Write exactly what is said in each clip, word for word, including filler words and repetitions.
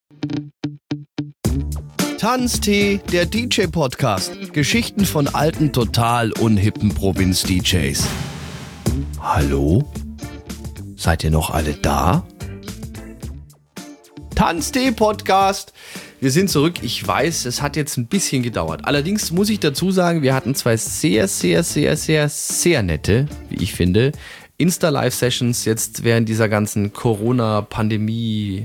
Tanztee, der D J-Podcast. Geschichten von alten, total unhippen Provinz-D Js. Hallo? Seid ihr noch alle da? Tanztee-Podcast. Wir sind zurück. Ich weiß, es hat jetzt ein bisschen gedauert. Allerdings muss ich dazu sagen, wir hatten zwei sehr, sehr, sehr, sehr, sehr nette, wie ich finde, Insta-Live-Sessions jetzt während dieser ganzen Corona-Pandemie.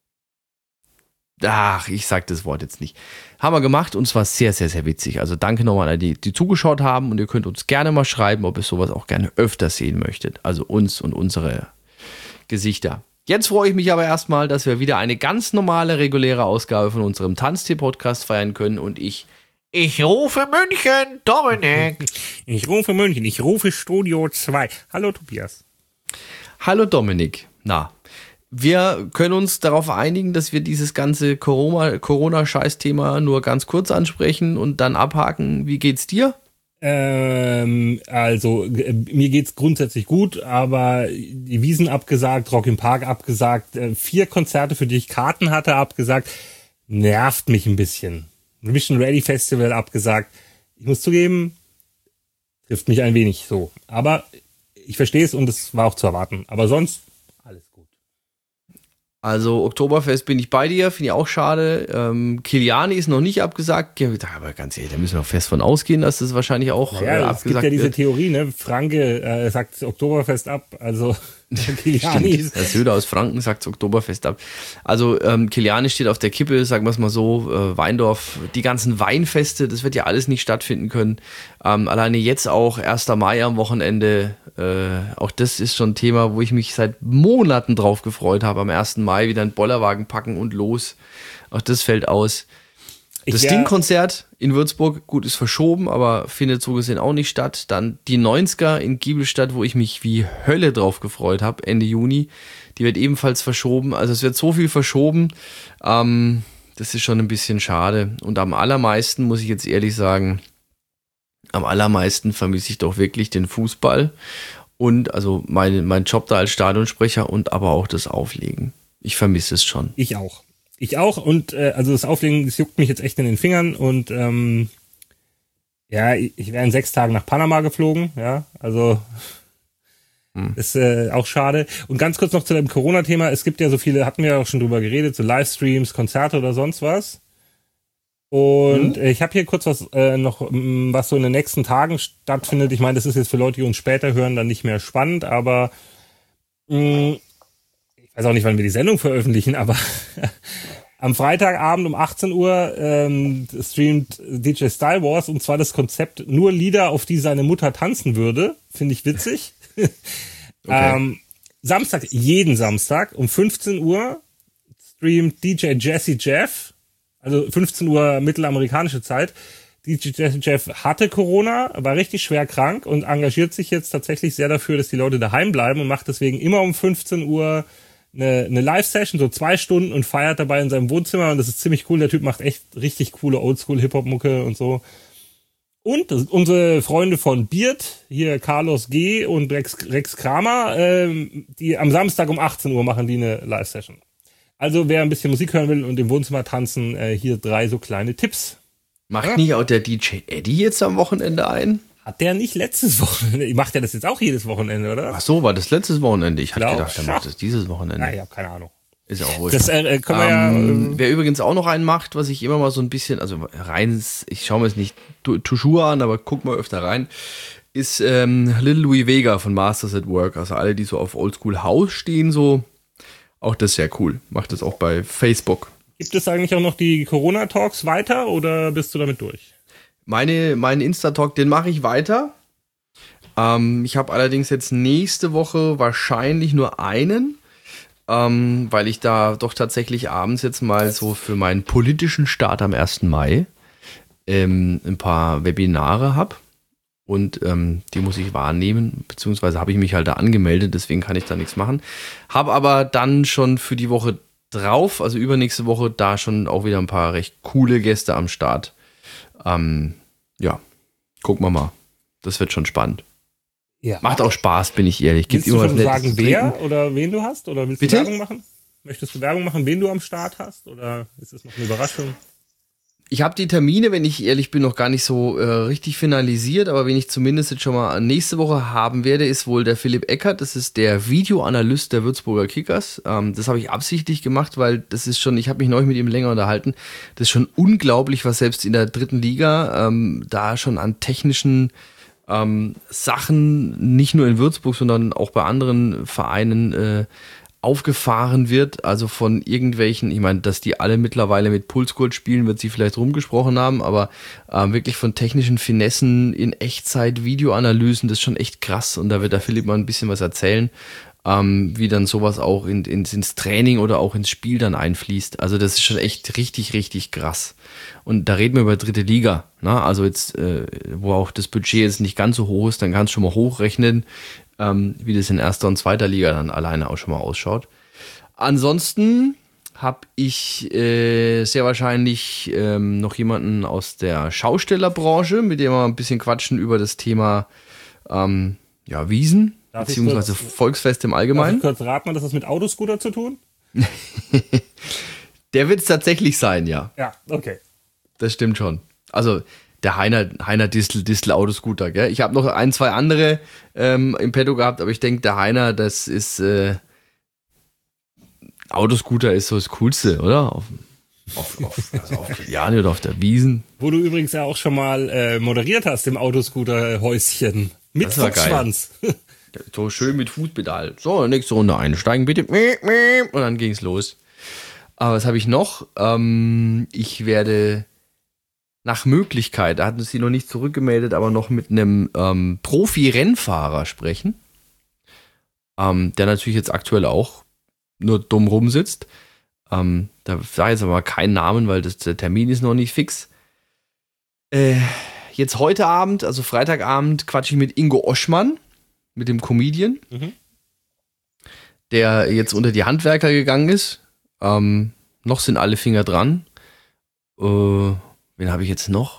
Ach, ich sag das Wort jetzt nicht. Haben wir gemacht und es war sehr, sehr, sehr witzig. Also danke nochmal an alle, die, die zugeschaut haben, und ihr könnt uns gerne mal schreiben, ob ihr sowas auch gerne öfter sehen möchtet. Also uns und unsere Gesichter. Jetzt freue ich mich aber erstmal, dass wir wieder eine ganz normale, reguläre Ausgabe von unserem Tanztee-Podcast feiern können, und ich... Ich rufe München, Dominik. Ich rufe München, ich rufe Studio zwei. Hallo Tobias. Hallo Dominik. Na, wir können uns darauf einigen, dass wir dieses ganze Corona, Corona-Scheiß-Thema nur ganz kurz ansprechen und dann abhaken. Wie geht's dir? Ähm, also, äh, mir geht's grundsätzlich gut, aber die Wiesn abgesagt, Rock im Park abgesagt, äh, vier Konzerte, für die ich Karten hatte, abgesagt, nervt mich ein bisschen. Mission Ready Festival abgesagt. Ich muss zugeben, trifft mich ein wenig so. Aber ich verstehe es, und es war auch zu erwarten. Aber sonst alles gut. Also Oktoberfest bin ich bei dir, finde ich auch schade. Ähm, Kiliani ist noch nicht abgesagt. Ja, aber ganz ehrlich, da müssen wir auch fest von ausgehen, dass das wahrscheinlich auch naja, äh, abgesagt wird. Es gibt ja diese wird. Theorie, ne? Franke äh, sagt Oktoberfest ab. Also Kiliani ist... Der Söder aus Franken sagt Oktoberfest ab. Also ähm, Kiliani steht auf der Kippe, sagen wir es mal so. Äh, Weindorf, die ganzen Weinfeste, das wird ja alles nicht stattfinden können. Ähm, alleine jetzt auch erster Mai am Wochenende. Äh, auch das ist schon ein Thema, wo ich mich seit Monaten drauf gefreut habe. Am ersten Mai wieder einen Bollerwagen packen und los. Auch das fällt aus. Das Ich, Sting-Konzert in Würzburg, gut, ist verschoben, aber findet so gesehen auch nicht statt. Dann die neunziger in Giebelstadt, wo ich mich wie Hölle drauf gefreut habe, Ende Juni. Die wird ebenfalls verschoben. Also es wird so viel verschoben. Ähm, das ist schon ein bisschen schade. Und am allermeisten, muss ich jetzt ehrlich sagen, am allermeisten vermisse ich doch wirklich den Fußball. Und also mein, mein Job da als Stadionsprecher und aber auch das Auflegen. Ich vermisse es schon. Ich auch. Ich auch, und äh, also das Auflegen, das juckt mich jetzt echt in den Fingern, und ähm, ja, ich, ich wäre in sechs Tagen nach Panama geflogen, ja, also hm. ist äh, auch schade. Und ganz kurz noch zu dem Corona-Thema, es gibt ja so viele, hatten wir ja auch schon drüber geredet, so Livestreams, Konzerte oder sonst was. Und mhm. ich habe hier kurz was äh, noch, was so in den nächsten Tagen stattfindet. Ich meine, das ist jetzt für Leute, die uns später hören, dann nicht mehr spannend, aber mh, ich weiß auch nicht, wann wir die Sendung veröffentlichen, aber am Freitagabend um achtzehn Uhr ähm, streamt D J Style Wars, und zwar das Konzept nur Lieder, auf die seine Mutter tanzen würde. Finde ich witzig. Okay. ähm, Samstag, jeden Samstag um fünfzehn Uhr streamt D J Jazzy Jeff, also fünfzehn Uhr mittelamerikanische Zeit. D J Jazzy Jeff hatte Corona, war richtig schwer krank und engagiert sich jetzt tatsächlich sehr dafür, dass die Leute daheim bleiben, und macht deswegen immer um fünfzehn Uhr eine, eine Live-Session, so zwei Stunden, und feiert dabei in seinem Wohnzimmer, und das ist ziemlich cool. Der Typ macht echt richtig coole Oldschool-Hip-Hop-Mucke und so. Und das, unsere Freunde von Beard, hier Carlos G. und Rex, Rex Kramer, ähm, die am Samstag um achtzehn Uhr machen die eine Live-Session. Also wer ein bisschen Musik hören will und im Wohnzimmer tanzen, äh, hier drei so kleine Tipps. Macht ja? nicht auch der D J Eddie jetzt am Wochenende ein? Hat der nicht letztes Wochenende? Macht der das jetzt auch jedes Wochenende, oder? Ach so, war das letztes Wochenende? Ich hatte Glaub, gedacht, der macht das dieses Wochenende. Ja, ich habe keine Ahnung. Ist ja auch wurscht. Das äh, können wir ähm, ja, wer übrigens auch noch einen macht, was ich immer mal so ein bisschen, also rein, ich schaue mir jetzt nicht toujours an, aber guck mal öfter rein, ist ähm, Lil Louis Vega von Masters at Work. Also alle, die so auf Oldschool House stehen, so, auch das sehr cool. Macht das auch bei Facebook. Gibt es eigentlich auch noch die Corona-Talks weiter, oder bist du damit durch? Meine, meinen Insta-Talk, den mache ich weiter. Ähm, ich habe allerdings jetzt nächste Woche wahrscheinlich nur einen, ähm, weil ich da doch tatsächlich abends jetzt mal so für meinen politischen Start am ersten Mai ähm, ein paar Webinare habe. Und ähm, die muss ich wahrnehmen, beziehungsweise habe ich mich halt da angemeldet, deswegen kann ich da nichts machen. Habe aber dann schon für die Woche drauf, also übernächste Woche, da schon auch wieder ein paar recht coole Gäste am Start. Ähm, ja, gucken wir mal. Das wird schon spannend. Ja. Macht auch Spaß, bin ich ehrlich. Gibt willst du schon sagen, wer oder wen du hast? Oder willst Bitte? du Werbung machen? Möchtest du Werbung machen, wen du am Start hast? Oder ist das noch eine Überraschung? Ich habe die Termine, wenn ich ehrlich bin, noch gar nicht so äh, richtig finalisiert, aber wen ich zumindest jetzt schon mal nächste Woche haben werde, ist wohl der Philipp Eckert. Das ist der Videoanalyst der Würzburger Kickers. Ähm, das habe ich absichtlich gemacht, weil das ist schon, ich habe mich neulich mit ihm länger unterhalten, das ist schon unglaublich, was selbst in der dritten Liga ähm, da schon an technischen ähm, Sachen, nicht nur in Würzburg, sondern auch bei anderen Vereinen äh, aufgefahren wird, also von irgendwelchen, ich meine, dass die alle mittlerweile mit Pulsgurt spielen, wird sie vielleicht rumgesprochen haben, aber äh, wirklich von technischen Finessen in Echtzeit, Videoanalysen, das ist schon echt krass und da wird der Philipp mal ein bisschen was erzählen, ähm, wie dann sowas auch in, in, ins Training oder auch ins Spiel dann einfließt. Also das ist schon echt richtig, richtig krass. Und da reden wir über dritte Liga, ne? Also jetzt, äh, wo auch das Budget jetzt nicht ganz so hoch ist, dann kannst du schon mal hochrechnen, Ähm, wie das in erster und zweiter Liga dann alleine auch schon mal ausschaut. Ansonsten habe ich äh, sehr wahrscheinlich ähm, noch jemanden aus der Schaustellerbranche, mit dem wir ein bisschen quatschen über das Thema ähm, ja, Wiesen, Darf beziehungsweise kurz, Volksfest im Allgemeinen. Darf ich kurz raten, hat das was mit Autoscooter zu tun? Der wird es tatsächlich sein, ja. Ja, okay. Das stimmt schon. Also der Heiner, Heiner Distel, Distel Autoscooter, gell? Ich habe noch ein, zwei andere ähm, im Petto gehabt, aber ich denke, der Heiner, das ist äh, Autoscooter ist so das Coolste, oder? Auf, auf, auf, also auf Kiliani oder auf der Wiesen. Wo du übrigens ja auch schon mal äh, moderiert hast im Autoscooter-Häuschen. Mit Fuchsschwanz. So schön mit Fußpedal. So, nächste Runde einsteigen, bitte. Und dann ging's los. Aber was habe ich noch? Ähm, ich werde nach Möglichkeit, da hatten sie noch nicht zurückgemeldet, aber noch mit einem ähm, Profi-Rennfahrer sprechen, ähm, der natürlich jetzt aktuell auch nur dumm rumsitzt. Ähm, da sage ich jetzt aber mal keinen Namen, weil das, der Termin ist noch nicht fix. Äh, jetzt heute Abend, also Freitagabend, quatsche ich mit Ingo Oschmann, mit dem Comedian, mhm. der jetzt unter die Handwerker gegangen ist. Ähm, noch sind alle Finger dran. Äh, Wen habe ich jetzt noch?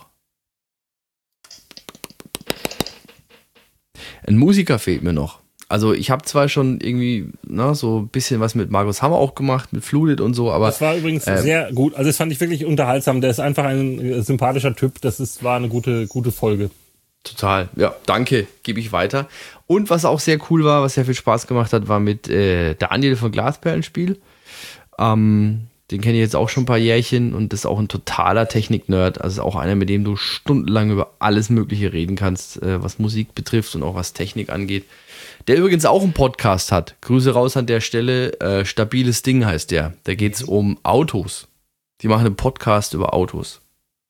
Ein Musiker fehlt mir noch. Also ich habe zwar schon irgendwie na, so ein bisschen was mit Markus Hammer auch gemacht, mit Fluted und so, aber... Das war übrigens äh, sehr gut. Also das fand ich wirklich unterhaltsam. Der ist einfach ein sympathischer Typ. Das ist, war eine gute, gute Folge. Total. Ja, danke. Gebe ich weiter. Und was auch sehr cool war, was sehr viel Spaß gemacht hat, war mit äh, Daniel von Glasperlenspiel. Ähm... Den kenne ich jetzt auch schon ein paar Jährchen und das ist auch ein totaler Technik-Nerd. Also auch einer, mit dem du stundenlang über alles Mögliche reden kannst, was Musik betrifft und auch was Technik angeht. Der übrigens auch einen Podcast hat. Grüße raus an der Stelle. Äh, Stabiles Ding heißt der. Da geht es um Autos. Die machen einen Podcast über Autos.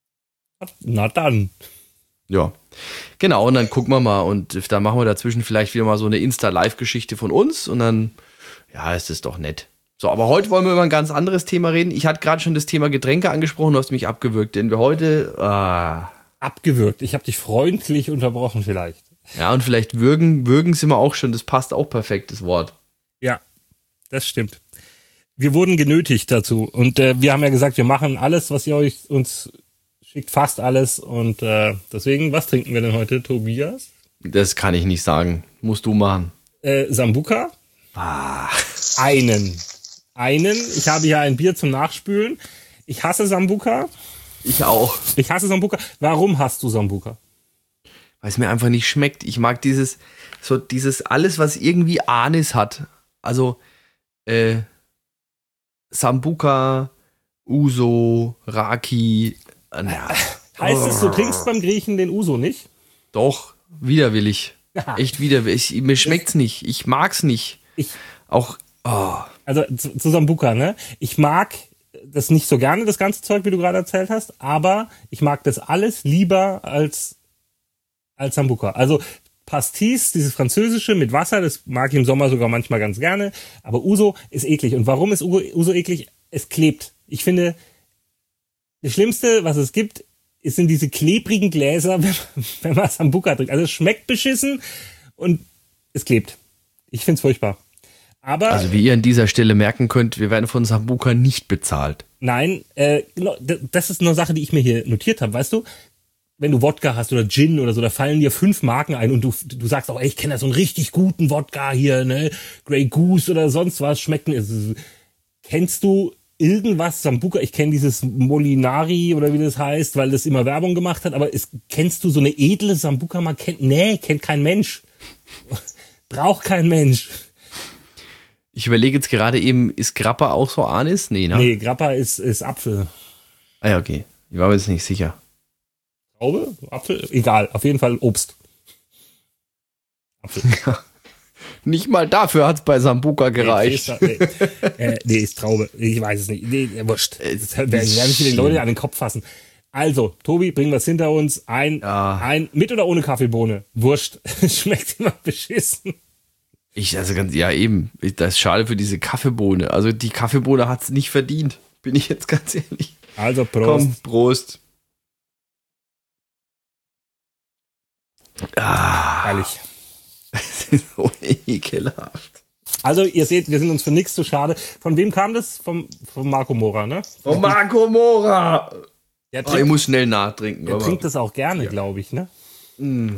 Na dann. Ja, genau. Und dann gucken wir mal und da machen wir dazwischen vielleicht wieder mal so eine Insta-Live-Geschichte von uns und dann, ja, ist das doch nett. So, aber heute wollen wir über ein ganz anderes Thema reden. Ich hatte gerade schon das Thema Getränke angesprochen, du hast mich abgewürgt, denn wir heute... Ah, abgewürgt? Ich habe dich freundlich unterbrochen vielleicht. Ja, und vielleicht würgen, würgen sind wir auch schon, das passt auch perfekt, das Wort. Ja, das stimmt. Wir wurden genötigt dazu und äh, wir haben ja gesagt, wir machen alles, was ihr euch uns schickt, fast alles und äh, deswegen, was trinken wir denn heute, Tobias? Das kann ich nicht sagen, musst du machen. Äh, Sambuca? Ah. Einen. Einen. Ich habe hier ein Bier zum Nachspülen. Ich hasse Sambuca. Ich auch. Ich hasse Sambuca. Warum hast du Sambuca? Weil es mir einfach nicht schmeckt. Ich mag dieses, so dieses alles, was irgendwie Anis hat. Also, äh, Sambuca, Uso, Raki. Äh, na. Heißt es, du trinkst beim Griechen den Uso nicht? Doch, widerwillig. Echt widerwillig. Ich, mir schmeckt's nicht. Ich mag's nicht. Ich. Auch, oh. Also zu, zu Sambuca, ne? Ich mag das nicht so gerne, das ganze Zeug, wie du gerade erzählt hast, aber ich mag das alles lieber als, als Sambuca. Also Pastis, dieses Französische mit Wasser, das mag ich im Sommer sogar manchmal ganz gerne, aber Uso ist eklig. Und warum ist Uso eklig? Es klebt. Ich finde, das Schlimmste, was es gibt, sind diese klebrigen Gläser, wenn, wenn man Sambuca trinkt. Also es schmeckt beschissen und es klebt. Ich find's furchtbar. Aber, also wie ihr an dieser Stelle merken könnt, wir werden von Sambuca nicht bezahlt. Nein, äh, das ist eine Sache, die ich mir hier notiert habe. Weißt du, wenn du Wodka hast oder Gin oder so, da fallen dir fünf Marken ein und du du sagst auch, ey, ich kenne da so einen richtig guten Wodka hier, ne, Grey Goose oder sonst was, schmeckt mir. kennst du irgendwas Sambuca? Ich kenne dieses Molinari oder wie das heißt, weil das immer Werbung gemacht hat, aber ist, kennst du so eine edle Sambuca mal? Kennt, nee, kennt kein Mensch. Braucht kein Mensch. Ich überlege jetzt gerade eben, ist Grappa auch so Anis? Nee, ne? Nee, Grappa ist, ist Apfel. Ah ja, okay. Ich war mir jetzt nicht sicher. Traube? Apfel? Egal, auf jeden Fall Obst. Apfel. Ja. Nicht mal dafür hat es bei Sambuca gereicht. Nee, nee, äh, nee, ist Traube. Ich weiß es nicht. Nee, wurscht. Das werden sich die Leute an den Kopf fassen. Also, Tobi, bringen wir es hinter uns. Ein, ja. ein mit oder ohne Kaffeebohne. Wurscht. Schmeckt immer beschissen. Ich, also ganz, ja eben. Das ist schade für diese Kaffeebohne. Also die Kaffeebohne hat es nicht verdient. Bin ich jetzt ganz ehrlich. Also Prost. Komm, Prost. Ah. Herrlich. Das ist so ekelhaft. Also, ihr seht, wir sind uns für nichts zu schade. Von wem kam das? Vom, von Marco Mora, ne? Von Marco Mora! Der trinkt, oh, ich muss schnell nachtrinken. Der trinkt das auch gerne, ja. glaube ich, ne? Mm.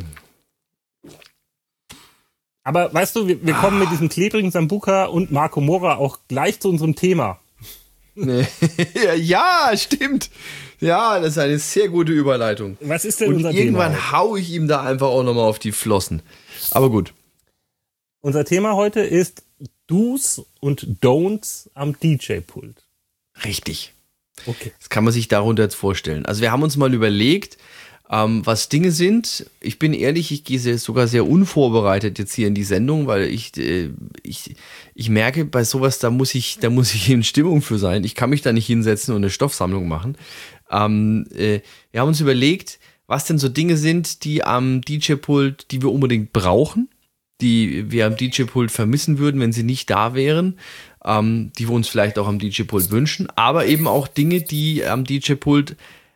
Aber weißt du, wir, wir kommen ah. mit diesem klebrigen Sambuca und Marco Mora auch gleich zu unserem Thema. Nee. ja, stimmt. Ja, das ist eine sehr gute Überleitung. Was ist denn und unser irgendwann Thema? Irgendwann hau ich ihm da einfach auch nochmal auf die Flossen. Aber gut. Unser Thema heute ist Do's und Don'ts am D J-Pult. Richtig. Okay. Das kann man sich darunter jetzt vorstellen. Also wir haben uns mal überlegt, ähm, was Dinge sind. Ich bin ehrlich, ich gehe sogar sehr unvorbereitet jetzt hier in die Sendung, weil ich, äh, ich, ich merke, bei sowas, da muss ich, da muss ich in Stimmung für sein. Ich kann mich da nicht hinsetzen und eine Stoffsammlung machen. Ähm, äh, wir haben uns überlegt, was denn so Dinge sind, die am D J-Pult, die wir unbedingt brauchen, die wir am D J-Pult vermissen würden, wenn sie nicht da wären, ähm, die wir uns vielleicht auch am D J-Pult wünschen, aber eben auch Dinge, die am D J-Pult,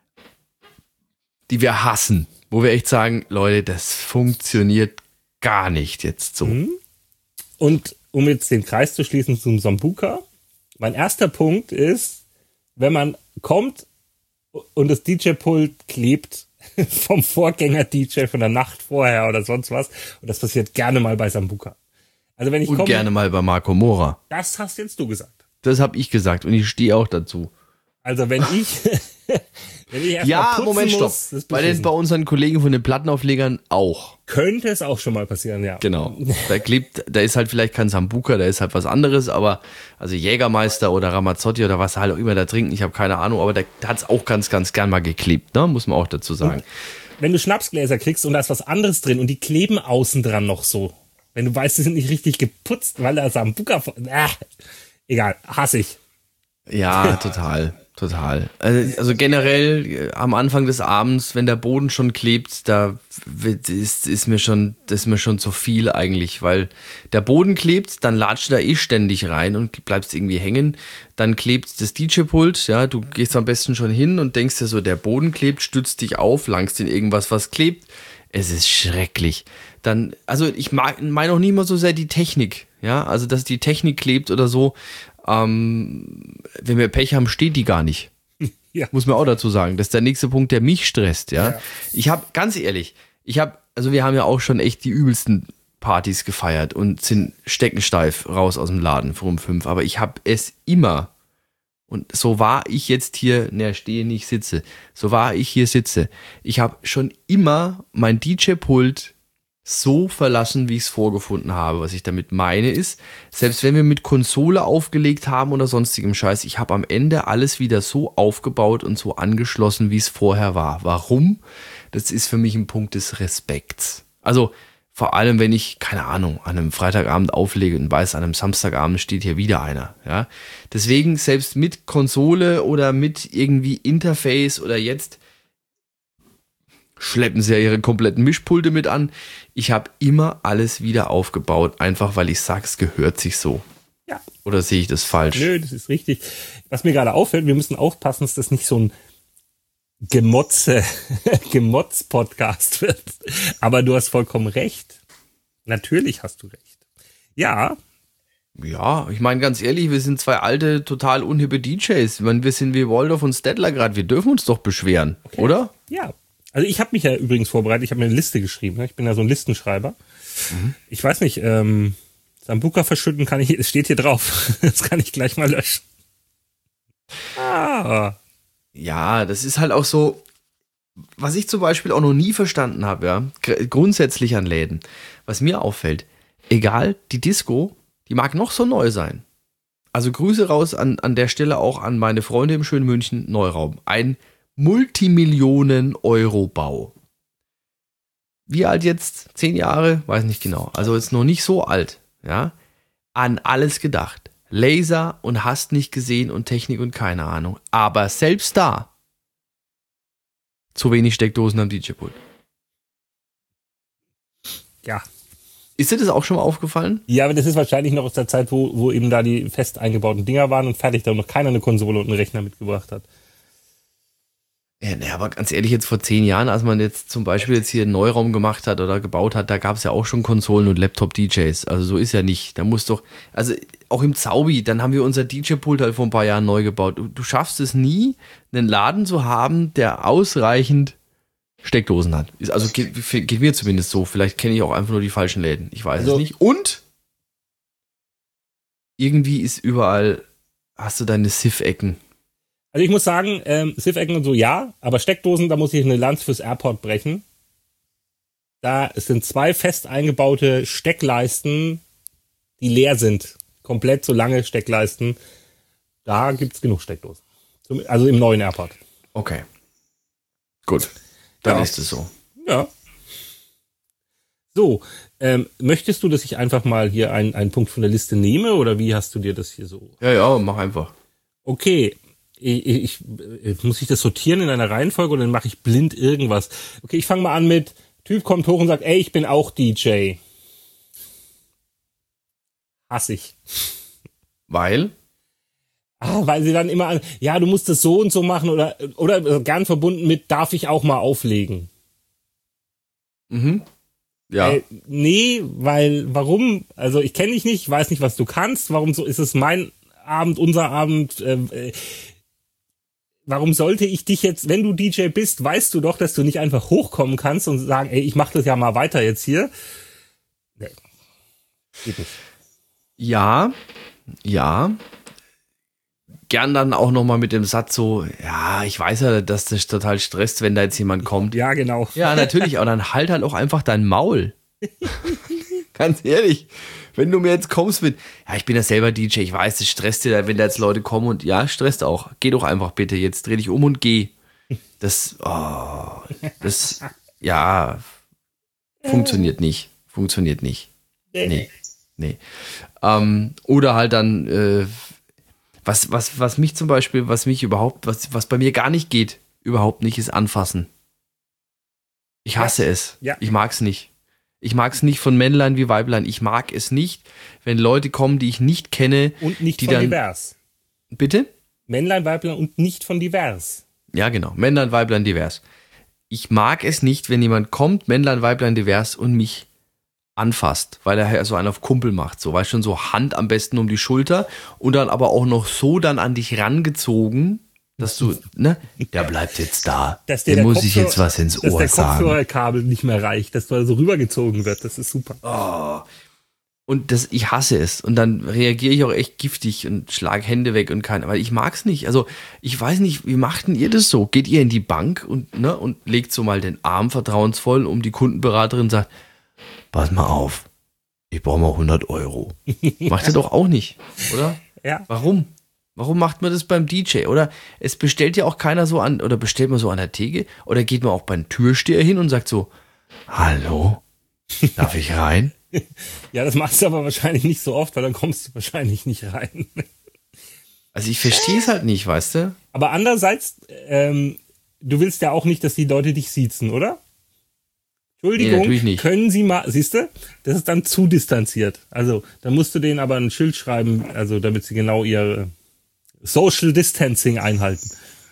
die wir hassen, wo wir echt sagen, Leute, das funktioniert gar nicht jetzt so. Und um jetzt den Kreis zu schließen zum Sambuca, mein erster Punkt ist, wenn man kommt und das D J-Pult klebt vom Vorgänger-D J von der Nacht vorher oder sonst was. Und das passiert gerne mal bei Sambuca. Also wenn ich und komme, gerne mal bei Marco Mora. Das hast jetzt du gesagt. Das habe ich gesagt und ich stehe auch dazu. Also wenn ich... wenn ich erst ja, mal putzen Moment, muss, stopp. Bei, den, bei unseren Kollegen von den Plattenauflegern auch. Könnte es auch schon mal passieren, ja. Genau. Da klebt, da ist halt vielleicht kein Sambuca, da ist halt was anderes, aber also Jägermeister oder Ramazzotti oder was halt auch immer da trinken, ich habe keine Ahnung, aber da, da hat es auch ganz, ganz gern mal geklebt, ne? Muss man auch dazu sagen. Und wenn du Schnapsgläser kriegst und da ist was anderes drin und die kleben außen dran noch so, wenn du weißt, die sind nicht richtig geputzt, weil da Sambuca... Äh, egal, hasse ich. Ja, total. Total. Also, also generell äh, am Anfang des Abends, wenn der Boden schon klebt, da ist, ist mir schon, das ist mir schon zu viel eigentlich, weil der Boden klebt, dann latscht da eh ständig rein und bleibst irgendwie hängen. Dann klebt das D J-Pult, ja, du gehst am besten schon hin und denkst dir so, der Boden klebt, stützt dich auf, langst in irgendwas, was klebt. Es ist schrecklich. Dann, also ich meine auch nicht mal so sehr die Technik, ja, also dass die Technik klebt oder so. Ähm, wenn wir Pech haben, steht die gar nicht. Ja. Muss man auch dazu sagen. Das ist der nächste Punkt, der mich stresst, ja. ja. Ich habe, ganz ehrlich, ich habe, also wir haben ja auch schon echt die übelsten Partys gefeiert und sind steckensteif raus aus dem Laden vor um fünf, aber ich habe es immer, und so war ich jetzt hier, ne, stehe nicht, sitze, so war ich hier sitze, ich habe schon immer mein D J-Pult so verlassen, wie ich es vorgefunden habe. Was ich damit meine ist, selbst wenn wir mit Konsole aufgelegt haben oder sonstigem Scheiß, ich habe am Ende alles wieder so aufgebaut und so angeschlossen, wie es vorher war. Warum? Das ist für mich ein Punkt des Respekts. Also vor allem, wenn ich, keine Ahnung, an einem Freitagabend auflege und weiß, an einem Samstagabend steht hier wieder einer. Ja? Deswegen, selbst mit Konsole oder mit irgendwie Interface oder jetzt schleppen sie ja ihre kompletten Mischpulte mit an. Ich habe immer alles wieder aufgebaut, einfach weil ich sage, es gehört sich so. Ja. Oder sehe ich das falsch? Nö, das ist richtig. Was mir gerade auffällt, wir müssen aufpassen, dass das nicht so ein Gemotze, Gemotz-Podcast wird. Aber du hast vollkommen recht. Natürlich hast du recht. Ja. Ja, ich meine ganz ehrlich, wir sind zwei alte, total unhippe D Js. Ich meine, wir sind wie Waldorf und Stettler gerade. Wir dürfen uns doch beschweren, okay. Oder? Ja. Also ich habe mich ja übrigens vorbereitet, ich habe mir eine Liste geschrieben, ne? Ich bin ja so ein Listenschreiber. Mhm. Ich weiß nicht, ähm, Sambuca verschütten kann ich, es steht hier drauf, das kann ich gleich mal löschen. Ah. Ja, das ist halt auch so, was ich zum Beispiel auch noch nie verstanden habe, ja, gr- grundsätzlich an Läden, was mir auffällt, egal, die Disco, die mag noch so neu sein. Also Grüße raus an, an der Stelle auch an meine Freunde im schönen München Neuraum. Ein Multimillionen-Euro-Bau. Wie alt jetzt? Zehn Jahre? Weiß nicht genau. Also ist noch nicht so alt. Ja? An alles gedacht. Laser und hast nicht gesehen und Technik und keine Ahnung. Aber selbst da zu wenig Steckdosen am D J-Pult. Ja. Ist dir das auch schon mal aufgefallen? Ja, aber das ist wahrscheinlich noch aus der Zeit, wo, wo eben da die fest eingebauten Dinger waren und fertig, da noch keiner eine Konsole und einen Rechner mitgebracht hat. Ja, ne, aber ganz ehrlich, jetzt vor zehn Jahren, als man jetzt zum Beispiel jetzt hier einen Neuraum gemacht hat oder gebaut hat, da gab es ja auch schon Konsolen und Laptop-D Js. Also so ist ja nicht. Da muss doch, also auch im Zaubi, dann haben wir unser D J-Pult halt vor ein paar Jahren neu gebaut. Du, du schaffst es nie, einen Laden zu haben, der ausreichend Steckdosen hat. Ist, also geht, geht mir zumindest so. Vielleicht kenne ich auch einfach nur die falschen Läden. Ich weiß Also, es nicht. Und irgendwie ist überall, hast du deine S I F-Ecken. Also ich muss sagen, ähm, S I F-Ecken und so ja, aber Steckdosen, da muss ich eine Lanze fürs Airport brechen. Da sind zwei fest eingebaute Steckleisten, die leer sind. Komplett so lange Steckleisten. Da gibt's genug Steckdosen. Also im neuen Airport. Okay. Gut. Dann Ja. ist es so. Ja. So, ähm, möchtest du, dass ich einfach mal hier einen, einen Punkt von der Liste nehme oder wie hast du dir das hier so? Ja, ja, mach einfach. Okay, ich, ich, ich muss ich das sortieren in einer Reihenfolge oder dann mache ich blind irgendwas? Okay, ich fange mal an mit, Typ kommt hoch und sagt, ey, ich bin auch D J. Hass ich. Weil? Ah, weil sie dann immer an, ja, du musst das so und so machen oder, oder gern verbunden mit, darf ich auch mal auflegen? Mhm. Ja. Äh, nee, weil, warum? Also ich kenne dich nicht, ich weiß nicht, was du kannst. Warum so ist es mein Abend, unser Abend? Äh, äh, warum sollte ich dich jetzt, wenn du D J bist, weißt du doch, dass du nicht einfach hochkommen kannst und sagen, ey, ich mach das ja mal weiter jetzt hier. Nee. Geht nicht. Ja, ja. Gern dann auch nochmal mit dem Satz so, ja, ich weiß ja, dass das total stresst, wenn da jetzt jemand kommt. Ja, genau. Ja, natürlich, aber dann halt halt auch einfach dein Maul. Ganz ehrlich, wenn du mir jetzt kommst mit, ja, ich bin ja selber D J, ich weiß, das stresst dir, wenn da jetzt Leute kommen und ja, stresst auch. Geh doch einfach bitte, jetzt dreh dich um und geh. Das, oh, das, ja, funktioniert nicht. Funktioniert nicht. Nee, nee. Ähm, oder halt dann, äh, was, was, was mich zum Beispiel, was mich überhaupt, was, was bei mir gar nicht geht, überhaupt nicht, ist anfassen. Ich hasse Ja. es. Ja. Ich mag's nicht. Ich mag's nicht von Männlein wie Weiblein. Ich mag es nicht, wenn Leute kommen, die ich nicht kenne. Und nicht die von dann, divers. Bitte? Männlein, Weiblein und nicht von divers. Ja, genau. Männlein, Weiblein, divers. Ich mag es nicht, wenn jemand kommt, Männlein, Weiblein, divers und mich anfasst, weil er so einen auf Kumpel macht. So, weißt schon, so Hand am besten um die Schulter und dann aber auch noch so dann an dich rangezogen, dass du, ne, der bleibt jetzt da. Dass dir Dem der muss ich Kopfhörer- jetzt was ins dass Ohr der sagen. Kopfhörerkabel nicht mehr reicht, dass da so rübergezogen wird. Das ist super. Oh. Und das, ich hasse es. Und dann reagiere ich auch echt giftig und schlage Hände weg und keine, weil ich mag's nicht. Also, ich weiß nicht, wie macht denn ihr das so? Geht ihr in die Bank und, ne, und legt so mal den Arm vertrauensvoll um die Kundenberaterin und sagt, pass mal auf, ich brauche mal hundert Euro. Macht ihr doch auch nicht, oder? Ja. Warum? Warum macht man das beim D J? Oder es bestellt ja auch keiner so an, oder bestellt man so an der Theke, oder geht man auch beim Türsteher hin und sagt so, hallo, darf ich rein? Ja, das machst du aber wahrscheinlich nicht so oft, weil dann kommst du wahrscheinlich nicht rein. Also ich verstehe es halt nicht, weißt du? Aber andererseits, ähm, du willst ja auch nicht, dass die Leute dich siezen, oder? Entschuldigung, Nee, natürlich nicht. können Sie mal, siehst du, das ist dann zu distanziert. Also, dann musst du denen aber ein Schild schreiben, also damit sie genau ihr Social Distancing einhalten.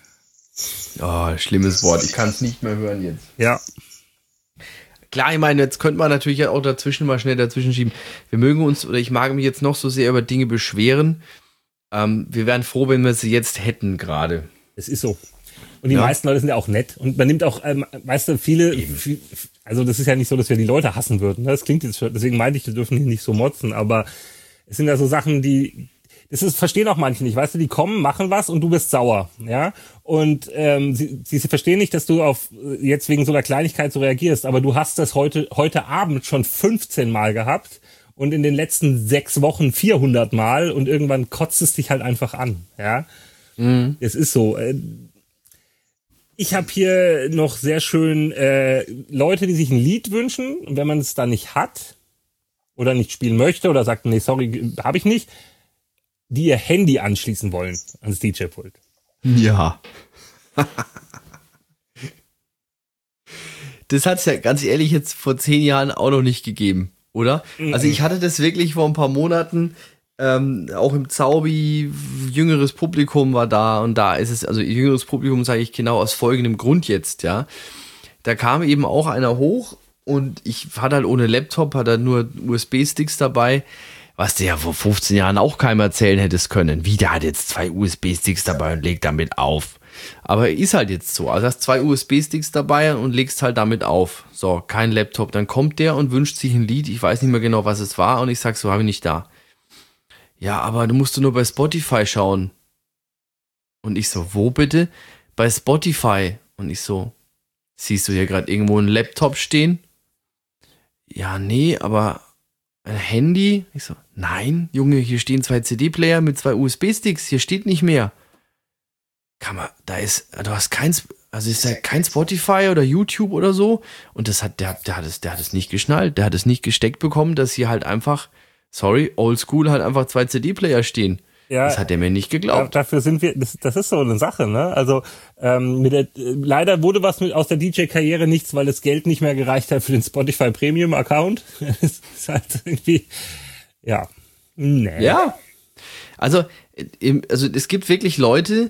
Oh, schlimmes Wort, ich kann es nicht mehr hören jetzt. Ja. Klar, ich meine, jetzt könnte man natürlich auch dazwischen mal schnell dazwischen schieben. Wir mögen uns, oder ich mag mich jetzt noch so sehr über Dinge beschweren. Ähm, wir wären froh, wenn wir sie jetzt hätten gerade. Es ist so. Und die Ja. meisten Leute sind ja auch nett. Und man nimmt auch, ähm, weißt du, viele, viel, also das ist ja nicht so, dass wir die Leute hassen würden. Ne? Das klingt jetzt schon, deswegen meinte ich, wir dürfen hier nicht so motzen, aber es sind ja so Sachen, die, das ist, verstehen auch manche nicht, weißt du, die kommen, machen was und du bist sauer, ja, und ähm, sie, sie verstehen nicht, dass du auf jetzt wegen so einer Kleinigkeit so reagierst, aber du hast das heute heute Abend schon fünfzehn Mal gehabt und in den letzten sechs Wochen vierhundert Mal und irgendwann kotzt es dich halt einfach an, ja, mhm. Es ist so. Ich habe hier noch sehr schön äh, Leute, die sich ein Lied wünschen und wenn man es dann nicht hat oder nicht spielen möchte oder sagt, nee, sorry, habe ich nicht, die ihr Handy anschließen wollen ans D J-Pult. Ja. Das hat es ja ganz ehrlich jetzt vor zehn Jahren auch noch nicht gegeben, oder? Mhm. Also ich hatte das wirklich vor ein paar Monaten, ähm, auch im Zaubi, jüngeres Publikum war da und da ist es, also jüngeres Publikum sage ich genau aus folgendem Grund jetzt, ja. Da kam eben auch einer hoch und ich hatte halt ohne Laptop, hatte halt nur U S B-Sticks dabei, was du ja vor fünfzehn Jahren auch keinem erzählen hättest können. Wie, der hat jetzt zwei U S B-Sticks dabei und legt damit auf. Aber ist halt jetzt so. Also hast zwei U S B-Sticks dabei und legst halt damit auf. So, kein Laptop. Dann kommt der und wünscht sich ein Lied. Ich weiß nicht mehr genau, was es war. Und ich sag so, habe ich nicht da. Ja, aber du musst nur bei Spotify schauen. Und ich so, wo bitte? Bei Spotify. Und ich so, siehst du hier gerade irgendwo einen Laptop stehen? Ja, nee, aber ein Handy? Ich so, nein, Junge, hier stehen zwei C D-Player mit zwei U S B-Sticks. Hier steht nicht mehr. Kann man, da ist, du hast kein, also ist da kein Spotify oder YouTube oder so. Und das hat, der, der hat es, der hat es nicht geschnallt. Der hat es nicht gesteckt bekommen, dass hier halt einfach, sorry, oldschool halt einfach zwei C D-Player stehen. Ja, das hat er mir nicht geglaubt. Dafür sind wir, das, das ist so eine Sache, ne? Also ähm, mit der, leider wurde was mit aus der D J-Karriere nichts, weil das Geld nicht mehr gereicht hat für den Spotify Premium-Account. Das ist halt irgendwie, ja, nee. Ja, also, also es gibt wirklich Leute,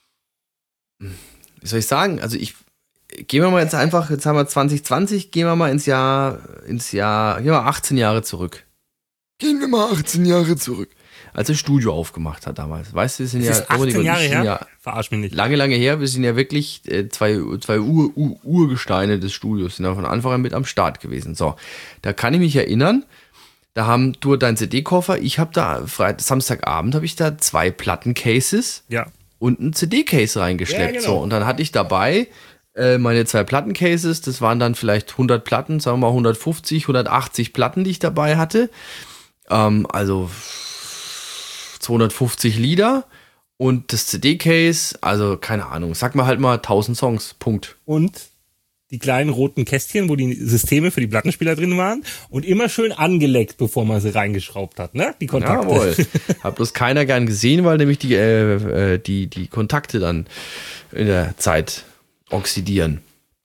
wie soll ich sagen, also ich, gehen wir mal jetzt einfach, jetzt haben wir zwanzig zwanzig, gehen wir mal ins Jahr, ins Jahr, gehen wir achtzehn Jahre zurück. Gehen wir mal achtzehn Jahre zurück. Als er Studio aufgemacht hat damals. Weißt du, wir sind das ja... Ist achtzehn Jahre her? Ja, verarsch mich nicht. Lange, lange her. Wir sind ja wirklich äh, zwei, zwei Ur, Ur, Urgesteine des Studios. Sind ja von Anfang an mit am Start gewesen. So, da kann ich mich erinnern, da haben du deinen C D-Koffer, ich habe da, Freitag, Samstagabend habe ich da zwei Plattencases ja. und ein C D-Case reingeschleppt. Ja, genau. So, und dann hatte ich dabei äh, meine zwei Plattencases, das waren dann vielleicht hundert Platten, sagen wir mal hundertfünfzig, hundertachtzig Platten, die ich dabei hatte. Ähm, also... zweihundertfünfzig Lieder und das C D-Case, also keine Ahnung, sag mal halt mal tausend Songs, Punkt. Und die kleinen roten Kästchen, wo die Systeme für die Plattenspieler drin waren und immer schön angeleckt, bevor man sie reingeschraubt hat, ne? Die Kontakte. Jawohl. Hat bloß keiner gern gesehen, weil nämlich die, äh, die, die Kontakte dann in der Zeit oxidieren.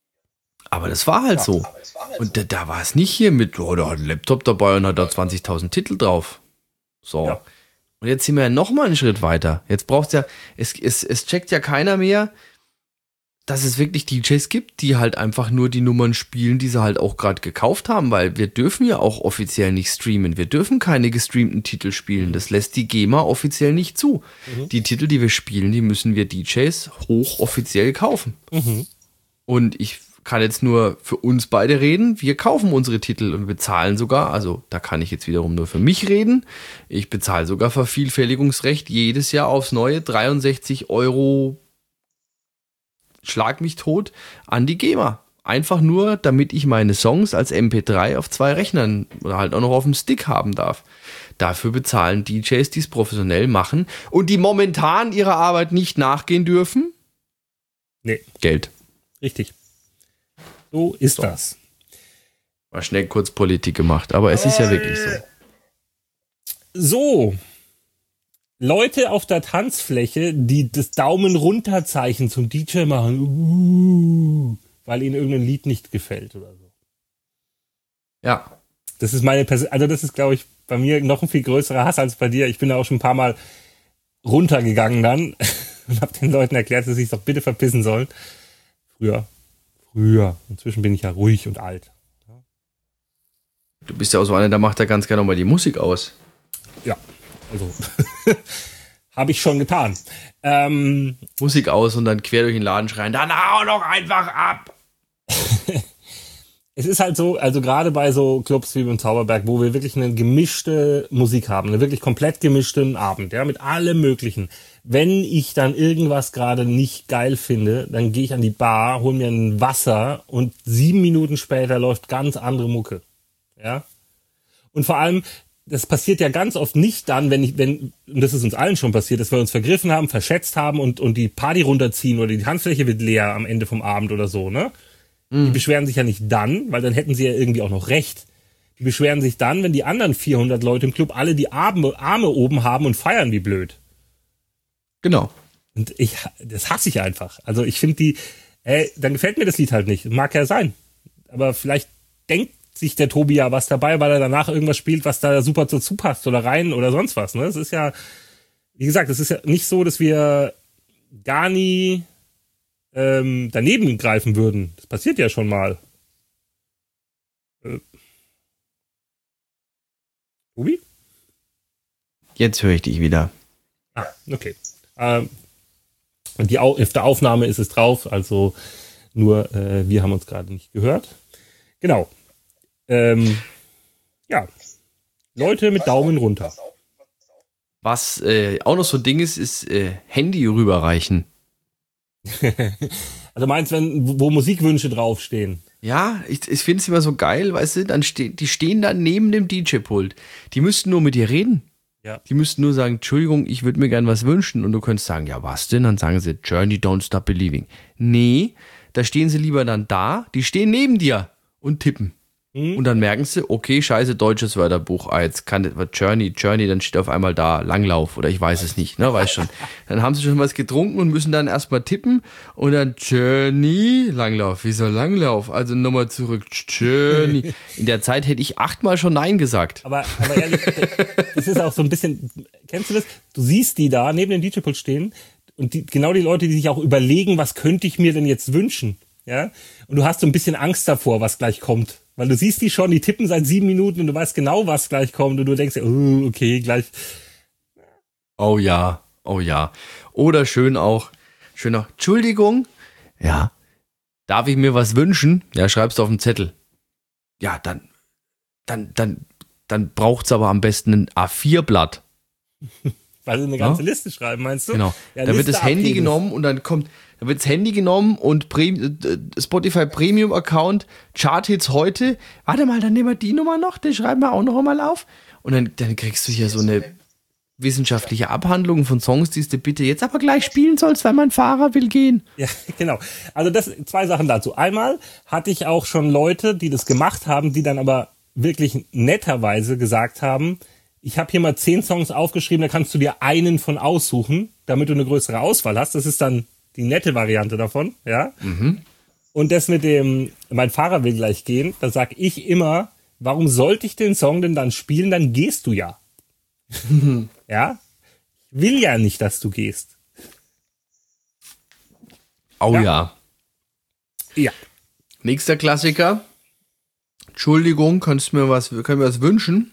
Aber das war halt ja, so. Halt und da, da war es nicht hier mit, oh, da hat ein Laptop dabei und hat da zwanzigtausend Titel drauf. So. Ja. Und jetzt sind wir ja noch mal einen Schritt weiter. Jetzt braucht's ja, es, es, es checkt ja keiner mehr, dass es wirklich D Js gibt, die halt einfach nur die Nummern spielen, die sie halt auch gerade gekauft haben, weil wir dürfen ja auch offiziell nicht streamen. Wir dürfen keine gestreamten Titel spielen. Das lässt die GEMA offiziell nicht zu. Mhm. Die Titel, die wir spielen, die müssen wir D Js hochoffiziell kaufen. Mhm. Und ich kann jetzt nur für uns beide reden. Wir kaufen unsere Titel und bezahlen sogar, also da kann ich jetzt wiederum nur für mich reden, ich bezahle sogar Vervielfältigungsrecht jedes Jahr aufs Neue dreiundsechzig Euro, schlag mich tot, an die GEMA. Einfach nur, damit ich meine Songs als M P drei auf zwei Rechnern oder halt auch noch auf dem Stick haben darf. Dafür bezahlen D Js, die es professionell machen und die momentan ihrer Arbeit nicht nachgehen dürfen. Nee. Geld. Richtig. So ist so. Das. Mal schnell kurz Politik gemacht, aber es ist ja wirklich so. So. Leute auf der Tanzfläche, die das Daumen-runter-Zeichen zum D J machen, uh, weil ihnen irgendein Lied nicht gefällt oder so. Ja. Das ist meine Person, also das ist, glaube ich, bei mir noch ein viel größerer Hass als bei dir. Ich bin da auch schon ein paar Mal runtergegangen dann und habe den Leuten erklärt, dass sie sich doch bitte verpissen sollen. Früher. Früher. Inzwischen bin ich ja ruhig und alt. Du bist ja auch so einer, der macht ja ganz gerne mal die Musik aus. Ja, also habe ich schon getan. Ähm, Musik aus und dann quer durch den Laden schreien, dann hau doch einfach ab. es ist halt so, also gerade bei so Clubs wie beim Zauberberg, wo wir wirklich eine gemischte Musik haben, eine wirklich komplett gemischten Abend, ja, mit allem Möglichen. Wenn ich dann irgendwas gerade nicht geil finde, dann gehe ich an die Bar, hol mir ein Wasser und sieben Minuten später läuft ganz andere Mucke, ja. Und vor allem, das passiert ja ganz oft nicht dann, wenn ich, wenn, und das ist uns allen schon passiert, dass wir uns vergriffen haben, verschätzt haben und, und die Party runterziehen oder die Tanzfläche wird leer am Ende vom Abend oder so, ne? Die beschweren sich ja nicht dann, weil dann hätten sie ja irgendwie auch noch recht. Die beschweren sich dann, wenn die anderen vierhundert Leute im Club alle die Arme, Arme oben haben und feiern wie blöd. Genau. Und ich, das hasse ich einfach. Also ich finde die, ey, dann gefällt mir das Lied halt nicht. Mag ja sein. Aber vielleicht denkt sich der Tobi ja was dabei, weil er danach irgendwas spielt, was da super dazu passt oder rein oder sonst was. Ne? Das ist ja, wie gesagt, es ist ja nicht so, dass wir gar nie ähm, daneben greifen würden. Das passiert ja schon mal. Äh. Tobi? Jetzt höre ich dich wieder. Ah, okay. Ähm, und die Au- auf der Aufnahme ist es drauf, also nur äh, wir haben uns gerade nicht gehört. Genau. Ähm, ja. Leute mit Daumen runter. Was äh, auch noch so ein Ding ist, ist äh, Handy rüberreichen. Also meinst du, wenn, wo Musikwünsche draufstehen? Ja, ich, ich finde es immer so geil, weißt du, dann ste die stehen dann neben dem D J-Pult. Die müssten nur mit dir reden. Ja. Die müssten nur sagen, Entschuldigung, ich würde mir gern was wünschen. Und du könntest sagen, ja, was denn? Dann sagen sie, Journey, don't stop believing. Nee, da stehen sie lieber dann da, die stehen neben dir und tippen. Und dann merken sie, okay, scheiße, deutsches Wörterbuch, ah, jetzt kann das Journey, Journey, dann steht auf einmal da Langlauf oder ich weiß es nicht, ne, weiß schon. Dann haben sie schon was getrunken und müssen dann erstmal tippen und dann Journey, Langlauf, wieso Langlauf? Also nochmal zurück, Journey. In der Zeit hätte ich achtmal schon Nein gesagt. Aber, aber ehrlich, das ist auch so ein bisschen, kennst du das? Du siehst die da neben dem D J-Pult stehen und die, genau die Leute, die sich auch überlegen, was könnte ich mir denn jetzt wünschen, ja? Und du hast so ein bisschen Angst davor, was gleich kommt. Weil du siehst die schon, die tippen seit sieben Minuten und du weißt genau, was gleich kommt und du denkst, oh, okay, gleich. Oh ja, oh ja. Oder schön auch, schön auch, Entschuldigung, ja, darf ich mir was wünschen? Ja, schreibst du auf den Zettel. Ja, dann, dann, dann, dann braucht's aber am besten ein A vier Blatt. Weil sie eine ganze ja? Liste schreiben, meinst du? Genau. Ja, da wird Liste das Handy abgeben. genommen und dann kommt, da wird das Handy genommen und Pre- Spotify Premium Account, Charthits heute. Warte mal, dann nehmen wir die Nummer noch, den schreiben wir auch noch einmal auf. Und dann, dann kriegst du hier so eine wissenschaftliche Abhandlung von Songs, die du bitte jetzt aber gleich spielen sollst, weil mein Fahrer will gehen. Ja, genau. Also das, zwei Sachen dazu. Einmal hatte ich auch schon Leute, die das gemacht haben, die dann aber wirklich netterweise gesagt haben, ich habe hier mal zehn Songs aufgeschrieben, da kannst du dir einen von aussuchen, damit du eine größere Auswahl hast. Das ist dann die nette Variante davon, ja. Mhm. Und das mit dem, mein Fahrer will gleich gehen, da sag ich immer, warum sollte ich den Song denn dann spielen? Dann gehst du ja. Ja? Ich will ja nicht, dass du gehst. Oh ja. ja. Ja. Nächster Klassiker. Entschuldigung, kannst du mir was, können wir was wünschen?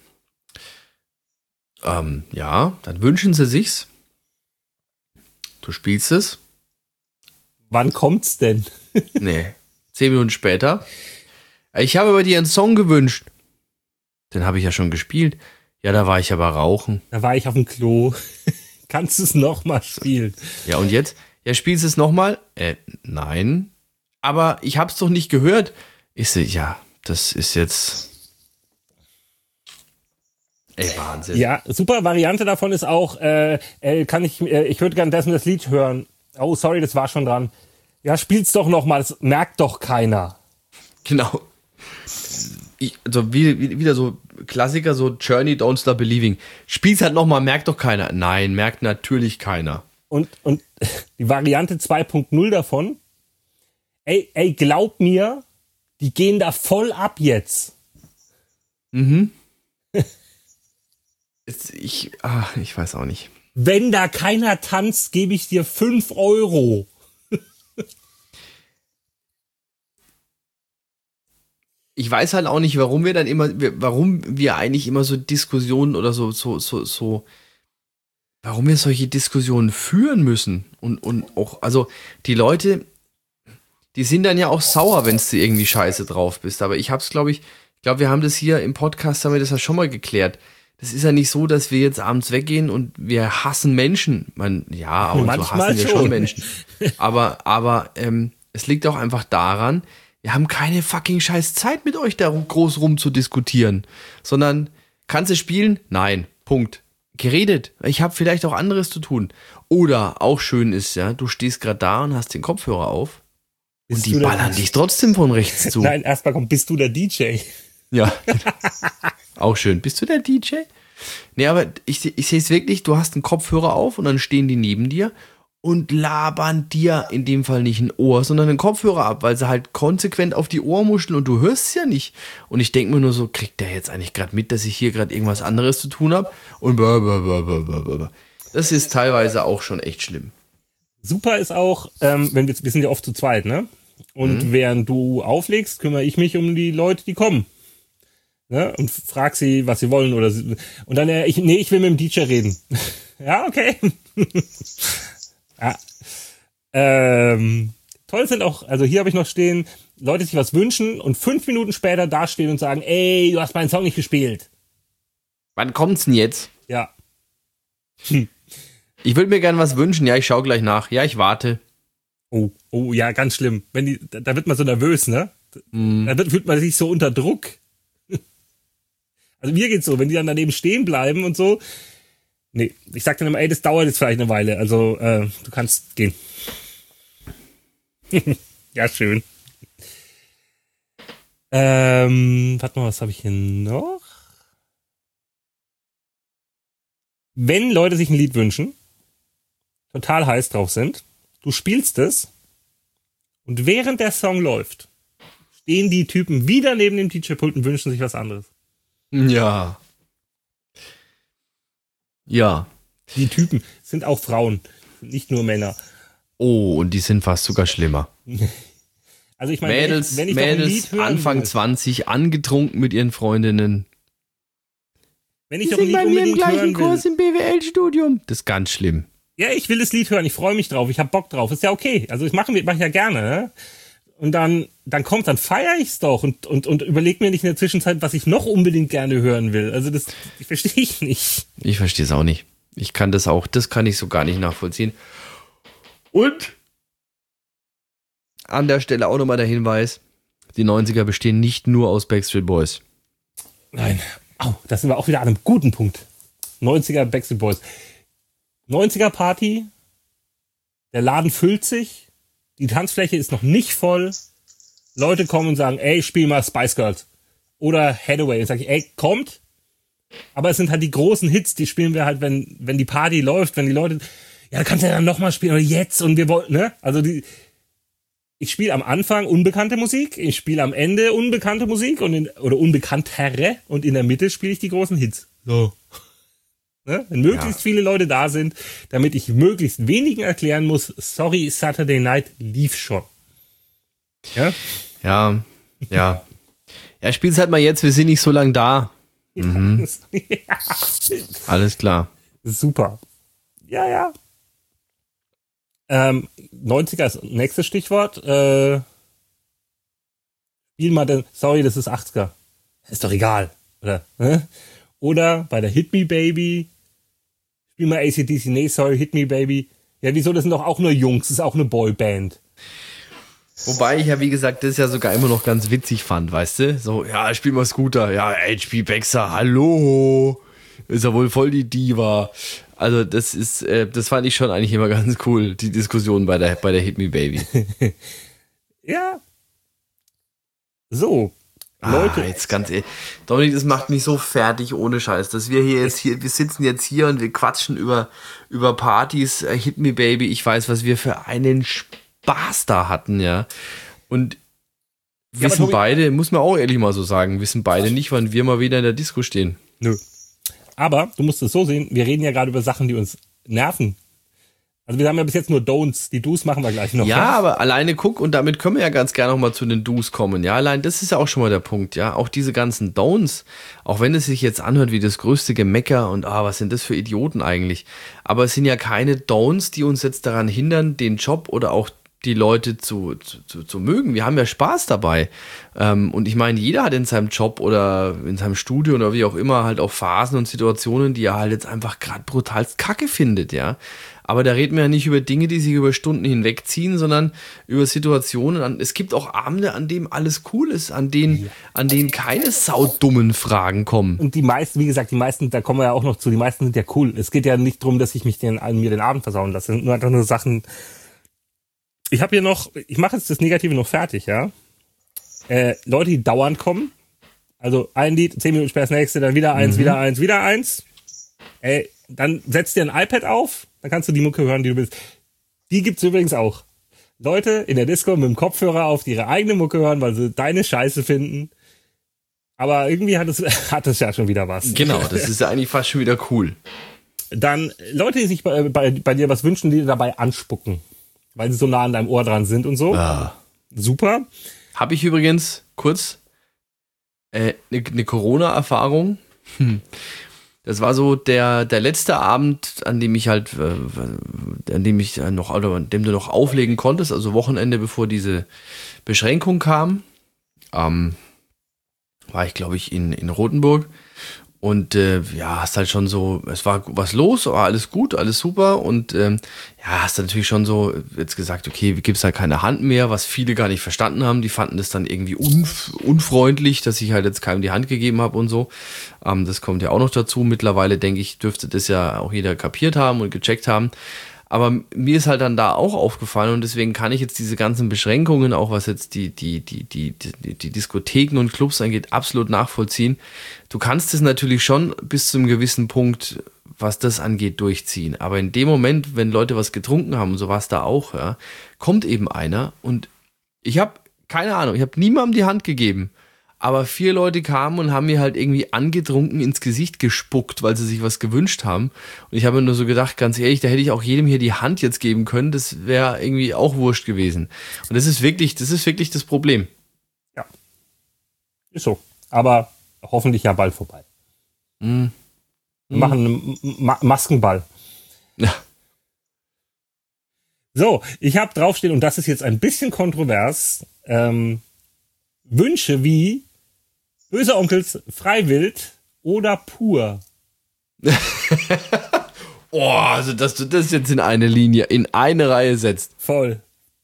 Ähm, ja, dann wünschen sie sich's. Du spielst es. Wann kommt's denn? Nee, zehn Minuten später. Ich habe bei dir einen Song gewünscht. Den habe ich ja schon gespielt. Ja, da war ich aber rauchen. Da war ich auf dem Klo. Kannst du es nochmal spielen? Ja, und jetzt? Ja, spielst du es nochmal? Äh, nein. Aber ich hab's doch nicht gehört. Ich sehe, ja, das ist jetzt... Ey, Wahnsinn. Ja, super Variante davon ist auch, äh, äh, kann ich, äh, ich würde gerne das, das Lied hören. Oh, sorry, das war schon dran. Ja, spiel's doch nochmal, das merkt doch keiner. Genau. Ich, also wie, wie, wieder so Klassiker, so Journey, Don't Stop Believing. Spiel's halt nochmal, merkt doch keiner. Nein, merkt natürlich keiner. Und, und die Variante zwei Punkt null davon, ey, ey, glaub mir, die gehen da voll ab jetzt. Mhm. Ich, ah, ich weiß auch nicht. Wenn da keiner tanzt, gebe ich dir fünf Euro. Ich weiß halt auch nicht, warum wir dann immer, warum wir eigentlich immer so Diskussionen oder so, so, so, so, warum wir solche Diskussionen führen müssen. Und, und auch, also die Leute, die sind dann ja auch sauer, wenn du irgendwie scheiße drauf bist. Aber ich hab's, glaube ich, ich glaube, wir haben das hier im Podcast, haben wir das ja schon mal geklärt. Das ist ja nicht so, dass wir jetzt abends weggehen und wir hassen Menschen. Man, ja, ab und zu hassen wir schon, schon Menschen. Aber, aber ähm, es liegt auch einfach daran, wir haben keine fucking scheiß Zeit mit euch da groß rum zu diskutieren. Sondern, kannst du spielen? Nein. Punkt. Geredet. Ich habe vielleicht auch anderes zu tun. Oder auch schön ist, ja, du stehst gerade da und hast den Kopfhörer auf bist und die ballern dich trotzdem von rechts zu. Nein, erstmal kommt, bist du der D J? Ja. Auch schön. Bist du der D J? Nee, aber ich, ich sehe es wirklich, du hast einen Kopfhörer auf und dann stehen die neben dir und labern dir in dem Fall nicht ein Ohr, sondern einen Kopfhörer ab, weil sie halt konsequent auf die Ohrmuscheln und du hörst es ja nicht. Und ich denke mir nur so, kriegt der jetzt eigentlich gerade mit, dass ich hier gerade irgendwas anderes zu tun habe? Und blablabla. Das ist teilweise auch schon echt schlimm. Super ist auch, ähm, wenn wir, wir sind ja oft zu zweit, ne? Und mhm. während du auflegst, kümmere ich mich um die Leute, die kommen. Ne? Und frag sie, was sie wollen oder sie, und dann, äh, ich, nee, ich will mit dem D J reden. Ja, okay. ja. Ähm, toll sind auch, also hier habe ich noch stehen, Leute sich was wünschen und fünf Minuten später dastehen und sagen, ey, du hast meinen Song nicht gespielt. Wann kommt's denn jetzt? Ja. Hm. Ich würde mir gerne was wünschen, ja, ich schaue gleich nach. Ja, ich warte. Oh, oh, ja, ganz schlimm. Wenn die, da, da wird man so nervös, ne? Mm. Da wird, fühlt man sich so unter Druck. Also mir geht's so, wenn die dann daneben stehen bleiben und so. Nee, ich sag dann immer, ey, das dauert jetzt vielleicht eine Weile. Also, äh, du kannst gehen. Ja, schön. Ähm, warte mal, was habe ich hier noch? Wenn Leute sich ein Lied wünschen, total heiß drauf sind, du spielst es und während der Song läuft, stehen die Typen wieder neben dem D J-Pult und wünschen sich was anderes. Ja. Ja. Die Typen sind auch Frauen, nicht nur Männer. Oh, und die sind fast sogar schlimmer. Also ich meine, Mädels, wenn ich, wenn ich Mädels doch ein Lied hören Anfang will, zwanzig, angetrunken mit ihren Freundinnen. Wenn ich die doch ein Lied unbedingt hören will. Kurs im B W L-Studium. Das ist ganz schlimm. Ja, ich will das Lied hören, ich freue mich drauf, ich hab Bock drauf, ist ja okay. Also ich mache mach ich ja gerne, ne? Und dann, dann kommt, dann feiere ich's doch und, und, und überleg mir nicht in der Zwischenzeit, was ich noch unbedingt gerne hören will. Also das, ich verstehe ich nicht. Ich verstehe es auch nicht. Ich kann das auch, das kann ich so gar nicht nachvollziehen. Und an der Stelle auch nochmal der Hinweis, die neunziger bestehen nicht nur aus Backstreet Boys. Nein. Au, da sind wir auch wieder an einem guten Punkt. neunziger Backstreet Boys. neunziger Party, der Laden füllt sich, die Tanzfläche ist noch nicht voll, Leute kommen und sagen, ey, spiel mal Spice Girls oder Hathaway. Und sag ich, ey, kommt, aber es sind halt die großen Hits, die spielen wir halt, wenn wenn die Party läuft, wenn die Leute, ja, kannst du ja dann nochmal spielen oder jetzt und wir wollen, ne? Also die, ich spiele am Anfang unbekannte Musik, ich spiele am Ende unbekannte Musik und in, oder unbekanntere und in der Mitte spiele ich die großen Hits. So. Ne? Wenn möglichst ja. viele Leute da sind, damit ich möglichst wenigen erklären muss, sorry, Saturday Night lief schon. Ja? Ja, ja. Ja, spiel's halt mal jetzt, wir sind nicht so lang da. Mhm. Ja. Alles klar. Super. Ja, ja. Ähm, neunziger ist nächstes Stichwort. Äh, spiel mal den, sorry, das ist achtziger. Ist doch egal. Oder, ne? Oder bei der Hit Me Baby, spiel mal A C D C, nee, sorry, Hit Me Baby. Ja, wieso, das sind doch auch nur Jungs, das ist auch eine Boyband. Wobei ich ja, wie gesagt, das ja sogar immer noch ganz witzig fand, weißt du? So, ja, spiel mal Scooter, ja, H P Baxter, hallo, ist ja wohl voll die Diva. Also das ist, äh, das fand ich schon eigentlich immer ganz cool, die Diskussion bei der, bei der Hit Me Baby. Ja. So. Ah, Leute. Jetzt ganz ehrlich. Dominik, das macht mich so fertig ohne Scheiß, dass wir hier jetzt hier, wir sitzen jetzt hier und wir quatschen über, über Partys, äh, Hit Me Baby, ich weiß, was wir für einen Spaß da hatten, ja. Und ja, wissen beide, muss man auch ehrlich mal so sagen, wissen beide nicht, wann wir mal wieder in der Disco stehen. Nö. Aber du musst es so sehen, wir reden ja gerade über Sachen, die uns nerven. Also wir haben ja bis jetzt nur Don'ts, die Do's machen wir gleich noch. Ja, ja, aber alleine guck, und damit können wir ja ganz gerne noch mal zu den Do's kommen. Ja, allein das ist ja auch schon mal der Punkt, ja. Auch diese ganzen Don'ts, auch wenn es sich jetzt anhört wie das größte Gemecker und ah, was sind das für Idioten eigentlich. Aber es sind ja keine Don'ts, die uns jetzt daran hindern, den Job oder auch die Leute zu, zu, zu mögen. Wir haben ja Spaß dabei. Ähm, und ich meine, jeder hat in seinem Job oder in seinem Studio oder wie auch immer halt auch Phasen und Situationen, die er halt jetzt einfach gerade brutalst Kacke findet, ja. Aber da reden wir ja nicht über Dinge, die sich über Stunden hinwegziehen, sondern über Situationen. Es gibt auch Abende, an denen alles cool ist, an denen, ja. an denen keine saudummen Fragen kommen. Und die meisten, wie gesagt, die meisten, da kommen wir ja auch noch zu, die meisten sind ja cool. Es geht ja nicht darum, dass ich mich den, mir den Abend versauen lasse. Das sind nur einfach nur Sachen. Ich habe hier noch, ich mache jetzt das Negative noch fertig, ja. Äh, Leute, die dauernd kommen. Also ein Lied, zehn Minuten später das nächste, dann wieder eins, mhm. wieder eins, wieder eins. Ey, dann setzt dir ein iPad auf, dann kannst du die Mucke hören, die du willst. Die gibt's übrigens auch. Leute in der Disco mit dem Kopfhörer auf, die ihre eigene Mucke hören, weil sie deine Scheiße finden. Aber irgendwie hat es, hat es ja schon wieder was. Genau, das ist ja eigentlich fast schon wieder cool. Dann Leute, die sich bei, bei, bei dir was wünschen, die dabei anspucken. Weil sie so nah an deinem Ohr dran sind und so. Ah. Super. Habe ich übrigens kurz eine äh, ne, ne Corona-Erfahrung. Hm. Das war so der, der letzte Abend, an dem ich halt, äh, an dem ich noch, oder an dem du noch auflegen konntest, also Wochenende, bevor diese Beschränkung kam. Ähm, war ich, glaube ich, in, in Rothenburg. Und äh, ja, hast halt schon so, es war was los, war alles gut, alles super. Und ähm, ja, hast natürlich schon so jetzt gesagt, okay, gibt's halt keine Hand mehr, was viele gar nicht verstanden haben. Die fanden das dann irgendwie unf- unfreundlich, dass ich halt jetzt keinem die Hand gegeben habe und so. Ähm, das kommt ja auch noch dazu. Mittlerweile, denke ich, dürfte das ja auch jeder kapiert haben und gecheckt haben. Aber mir ist halt dann da auch aufgefallen und deswegen kann ich jetzt diese ganzen Beschränkungen, auch was jetzt die, die, die, die, die, die Diskotheken und Clubs angeht, absolut nachvollziehen. Du kannst es natürlich schon bis zu einem gewissen Punkt, was das angeht, durchziehen. Aber in dem Moment, wenn Leute was getrunken haben, so war es da auch, ja, kommt eben einer und ich habe, keine Ahnung, ich habe niemandem die Hand gegeben. Aber vier Leute kamen und haben mir halt irgendwie angetrunken ins Gesicht gespuckt, weil sie sich was gewünscht haben. Und ich habe mir nur so gedacht, ganz ehrlich, da hätte ich auch jedem hier die Hand jetzt geben können. Das wäre irgendwie auch wurscht gewesen. Und das ist wirklich, das ist wirklich das Problem. Ja. Ist so. Aber hoffentlich ja bald vorbei. Mm. Wir mm. machen einen Ma- Maskenball. Ja. So, ich habe draufstehen, und das ist jetzt ein bisschen kontrovers, ähm, Wünsche wie Böse Onkels, Freiwild oder Pur. Oh, also dass du das jetzt in eine Linie, in eine Reihe setzt. Voll.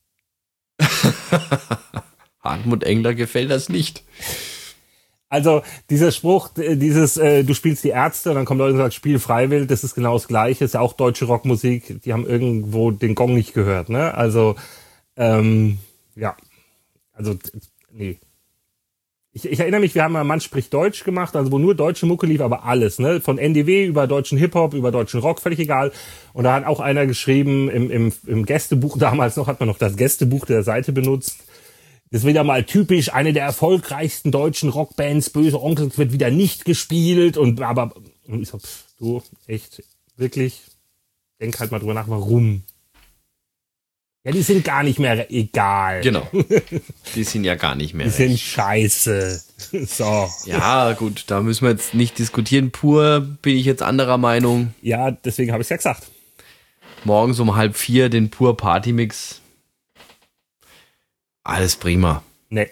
Hartmut Engler gefällt das nicht. Also dieser Spruch, dieses äh, du spielst die Ärzte und dann kommen Leute und sagen, spiel Freiwild, das ist genau das Gleiche, ist ja auch deutsche Rockmusik, die haben irgendwo den Gong nicht gehört, ne? Also, ähm, ja. Also, nee. Ich, ich erinnere mich, wir haben mal Mann spricht Deutsch gemacht, also wo nur deutsche Mucke lief, aber alles, ne? Von N D W über deutschen Hip-Hop, über deutschen Rock, völlig egal. Und da hat auch einer geschrieben, im, im, im Gästebuch, damals noch, hat man noch das Gästebuch der Seite benutzt. Das ist wieder mal typisch, eine der erfolgreichsten deutschen Rockbands, Böse Onkels, wird wieder nicht gespielt und aber, und ich so, pff, du, echt, wirklich, denk halt mal drüber nach, warum? Ja, die sind gar nicht mehr egal. Genau. Die sind ja gar nicht mehr. Die sind scheiße. So. Ja, gut, da müssen wir jetzt nicht diskutieren. Pur bin ich jetzt anderer Meinung. Ja, deswegen habe ich es ja gesagt. Morgens um halb vier den Pur Partymix. Alles prima. Nee.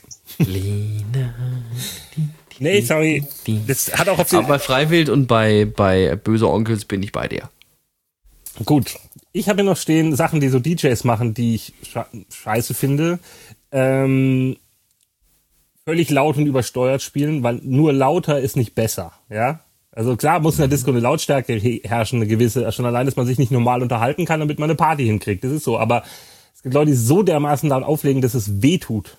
Nee, sorry. Das hat auch auf Aber bei Freiwild und bei, bei Böse Onkels bin ich bei dir. Gut. Ich habe hier noch stehen Sachen, die so D Js machen, die ich scheiße finde. Ähm, völlig laut und übersteuert spielen, weil nur lauter ist nicht besser, ja? Also klar muss in der Disco eine Lautstärke herrschen, eine gewisse, schon allein, dass man sich nicht normal unterhalten kann, damit man eine Party hinkriegt. Das ist so, aber es gibt Leute, die so dermaßen laut auflegen, dass es weh tut.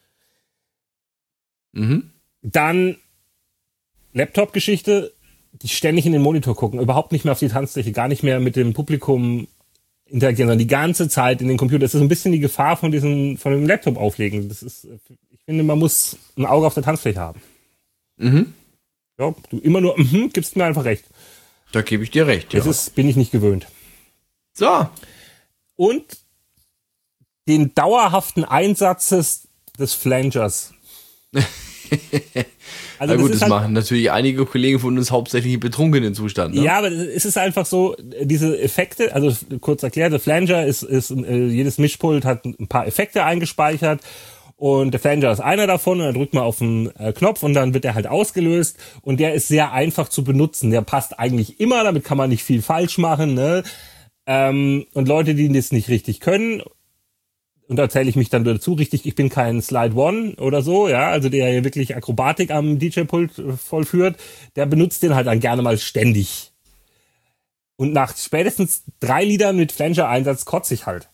Mhm. Dann Laptop-Geschichte, die ständig in den Monitor gucken, überhaupt nicht mehr auf die Tanzfläche, gar nicht mehr mit dem Publikum interagieren, sondern die ganze Zeit in den Computer. Das ist ein bisschen die Gefahr von diesem, von dem Laptop auflegen. Das ist, ich finde, man muss ein Auge auf der Tanzfläche haben. Mhm. Ja, du immer nur, mhm, gibst mir einfach recht. Da gebe ich dir recht, ja. Das ist, bin ich nicht gewöhnt. So. Und den dauerhaften Einsatz des Flangers. Also na gut, das, das halt, machen natürlich einige Kollegen von uns hauptsächlich im betrunkenen Zustand. Ne? Ja, aber es ist einfach so, diese Effekte, also kurz erklärt, der Flanger ist, ist jedes Mischpult hat ein paar Effekte eingespeichert und der Flanger ist einer davon und dann drückt man auf den Knopf und dann wird der halt ausgelöst und der ist sehr einfach zu benutzen. Der passt eigentlich immer, damit kann man nicht viel falsch machen, ne? Und Leute, die das nicht richtig können, und da zähle ich mich dann dazu, richtig, ich bin kein Slide One oder so, ja, also der ja wirklich Akrobatik am D J-Pult vollführt, der benutzt den halt dann gerne mal ständig. Und nach spätestens drei Liedern mit Flanger-Einsatz kotze ich halt.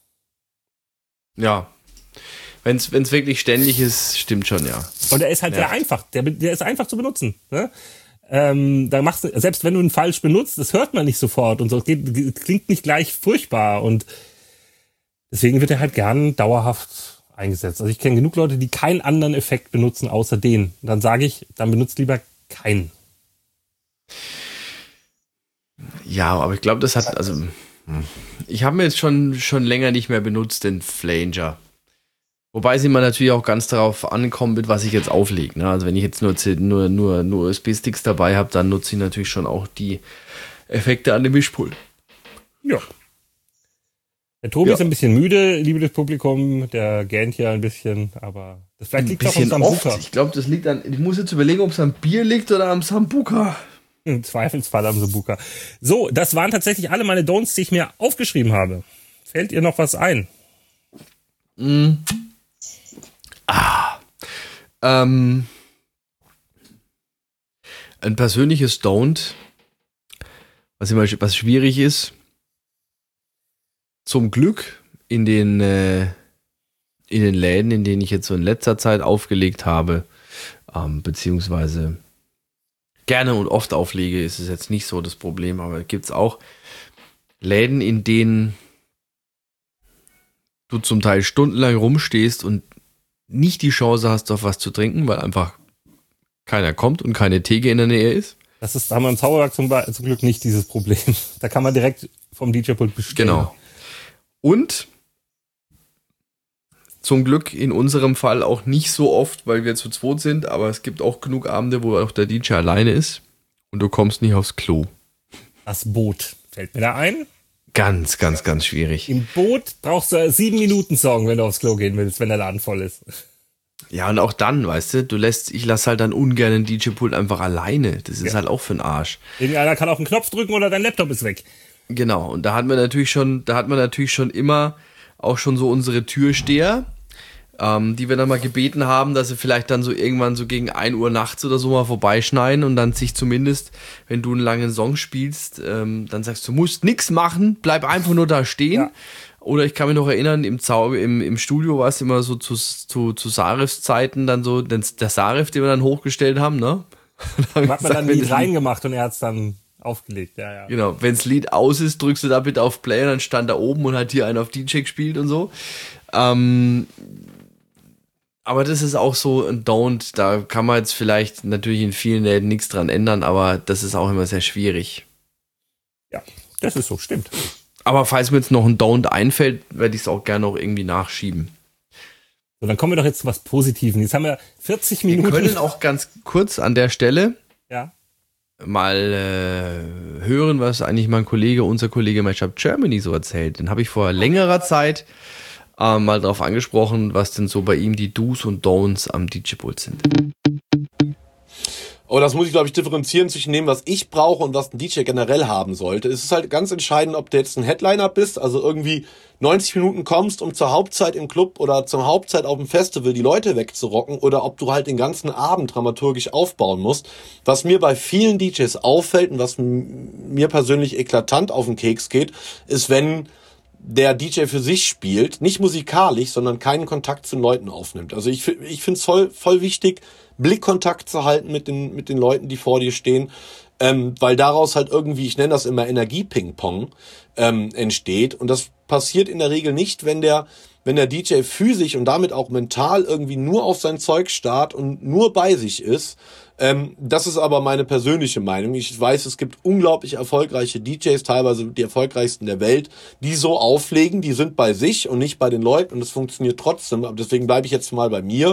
Ja, wenn's, wenn's wirklich ständig ist, stimmt schon, ja. Und der ist halt ja. sehr einfach, der, der ist einfach zu benutzen, ne? Ähm, da machst du, selbst wenn du ihn falsch benutzt, das hört man nicht sofort und so, es geht, klingt nicht gleich furchtbar und deswegen wird er halt gern dauerhaft eingesetzt. Also ich kenne genug Leute, die keinen anderen Effekt benutzen außer den. Und dann sage ich, dann benutzt lieber keinen. Ja, aber ich glaube, das hat, also ich habe mir jetzt schon schon länger nicht mehr benutzt, den Flanger. Wobei es immer natürlich auch ganz darauf ankommt, mit was ich jetzt auflege. Ne? Also wenn ich jetzt nur, nur, nur, nur U S B-Sticks dabei habe, dann nutze ich natürlich schon auch die Effekte an dem Mischpult. Ja. Der Tobi ja. ist ein bisschen müde, liebes Publikum, der gähnt hier ein bisschen, aber das vielleicht liegt auch am Sambuca. Ich glaube, das liegt an, ich muss jetzt überlegen, ob es am Bier liegt oder am Sambuca. Im Zweifelsfall am Sambuca. So, das waren tatsächlich alle meine Don'ts, die ich mir aufgeschrieben habe. Fällt ihr noch was ein? Mm. Ah. Ähm. Ein persönliches Don't, was immer was schwierig ist. Zum Glück in den, äh, in den Läden, in denen ich jetzt so in letzter Zeit aufgelegt habe, ähm, beziehungsweise gerne und oft auflege, ist es jetzt nicht so das Problem, aber gibt es auch Läden, in denen du zum Teil stundenlang rumstehst und nicht die Chance hast, auf was zu trinken, weil einfach keiner kommt und keine Theke in der Nähe ist. Das ist, da haben wir im Zauberberg zum, zum Glück nicht dieses Problem. Da kann man direkt vom D J-Pult bestellen. Genau. Und zum Glück in unserem Fall auch nicht so oft, weil wir zu zweit sind, aber es gibt auch genug Abende, wo auch der D J alleine ist und du kommst nicht aufs Klo. Das Boot fällt mir da ein. Ganz, ganz, ganz schwierig. Im Boot brauchst du sieben Minuten Song, wenn du aufs Klo gehen willst, wenn der Laden voll ist. Ja, und auch dann, weißt du, du lässt, ich lasse halt dann ungern den D J-Pult einfach alleine. Das ist ja. halt auch für den Arsch. Irgendeiner kann auf den Knopf drücken oder dein Laptop ist weg. Genau, und da hat man natürlich schon, da hat man natürlich schon immer auch schon so unsere Türsteher, ähm, die wir dann mal gebeten haben, dass sie vielleicht dann so irgendwann so gegen ein Uhr nachts oder so mal vorbeischneiden und dann sich zumindest, wenn du einen langen Song spielst, ähm, dann sagst du, musst nix machen, bleib einfach nur da stehen. Ja. Oder ich kann mich noch erinnern, im, Zau- im, im Studio war es immer so zu, zu, zu Sarifs Zeiten dann so, den, der Sarif, den wir dann hochgestellt haben, ne? Dann hat man dann Lied reingemacht und er hat's dann aufgelegt, ja, ja. Genau, wenn das Lied aus ist, drückst du da bitte auf Play und dann stand da oben und hat hier einen auf D J gespielt und so. Ähm, aber das ist auch so ein Don't, da kann man jetzt vielleicht natürlich in vielen Läden nichts dran ändern, aber das ist auch immer sehr schwierig. Ja, das ist so, stimmt. Aber falls mir jetzt noch ein Don't einfällt, werde ich es auch gerne noch irgendwie nachschieben. So, dann kommen wir doch jetzt zu was Positiven. Jetzt haben wir vierzig Minuten. Wir können auch ganz kurz an der Stelle ja. mal äh, hören, was eigentlich mein Kollege, unser Kollege Mashup Germany so erzählt. Den habe ich vor längerer Zeit äh, mal darauf angesprochen, was denn so bei ihm die Do's und Don'ts am D J-Pult sind. Aber das muss ich, glaube ich, differenzieren zwischen dem, was ich brauche und was ein D J generell haben sollte. Es ist halt ganz entscheidend, ob du jetzt ein Headliner bist, also irgendwie neunzig Minuten kommst, um zur Hauptzeit im Club oder zur Hauptzeit auf dem Festival die Leute wegzurocken, oder ob du halt den ganzen Abend dramaturgisch aufbauen musst. Was mir bei vielen D Js auffällt und was mir persönlich eklatant auf den Keks geht, ist, wenn der D J für sich spielt, nicht musikalisch, sondern keinen Kontakt zu den Leuten aufnimmt. Also ich, ich finde es voll, voll wichtig, Blickkontakt zu halten mit den, mit den Leuten, die vor dir stehen, ähm, weil daraus halt irgendwie, ich nenne das immer Energie-Ping-Pong, ähm, entsteht. Und das passiert in der Regel nicht, wenn der, wenn der D J physisch und damit auch mental irgendwie nur auf sein Zeug starrt und nur bei sich ist. Ähm, das ist aber meine persönliche Meinung. Ich weiß, es gibt unglaublich erfolgreiche D Js, teilweise die erfolgreichsten der Welt, die so auflegen, die sind bei sich und nicht bei den Leuten und es funktioniert trotzdem. Aber deswegen bleibe ich jetzt mal bei mir.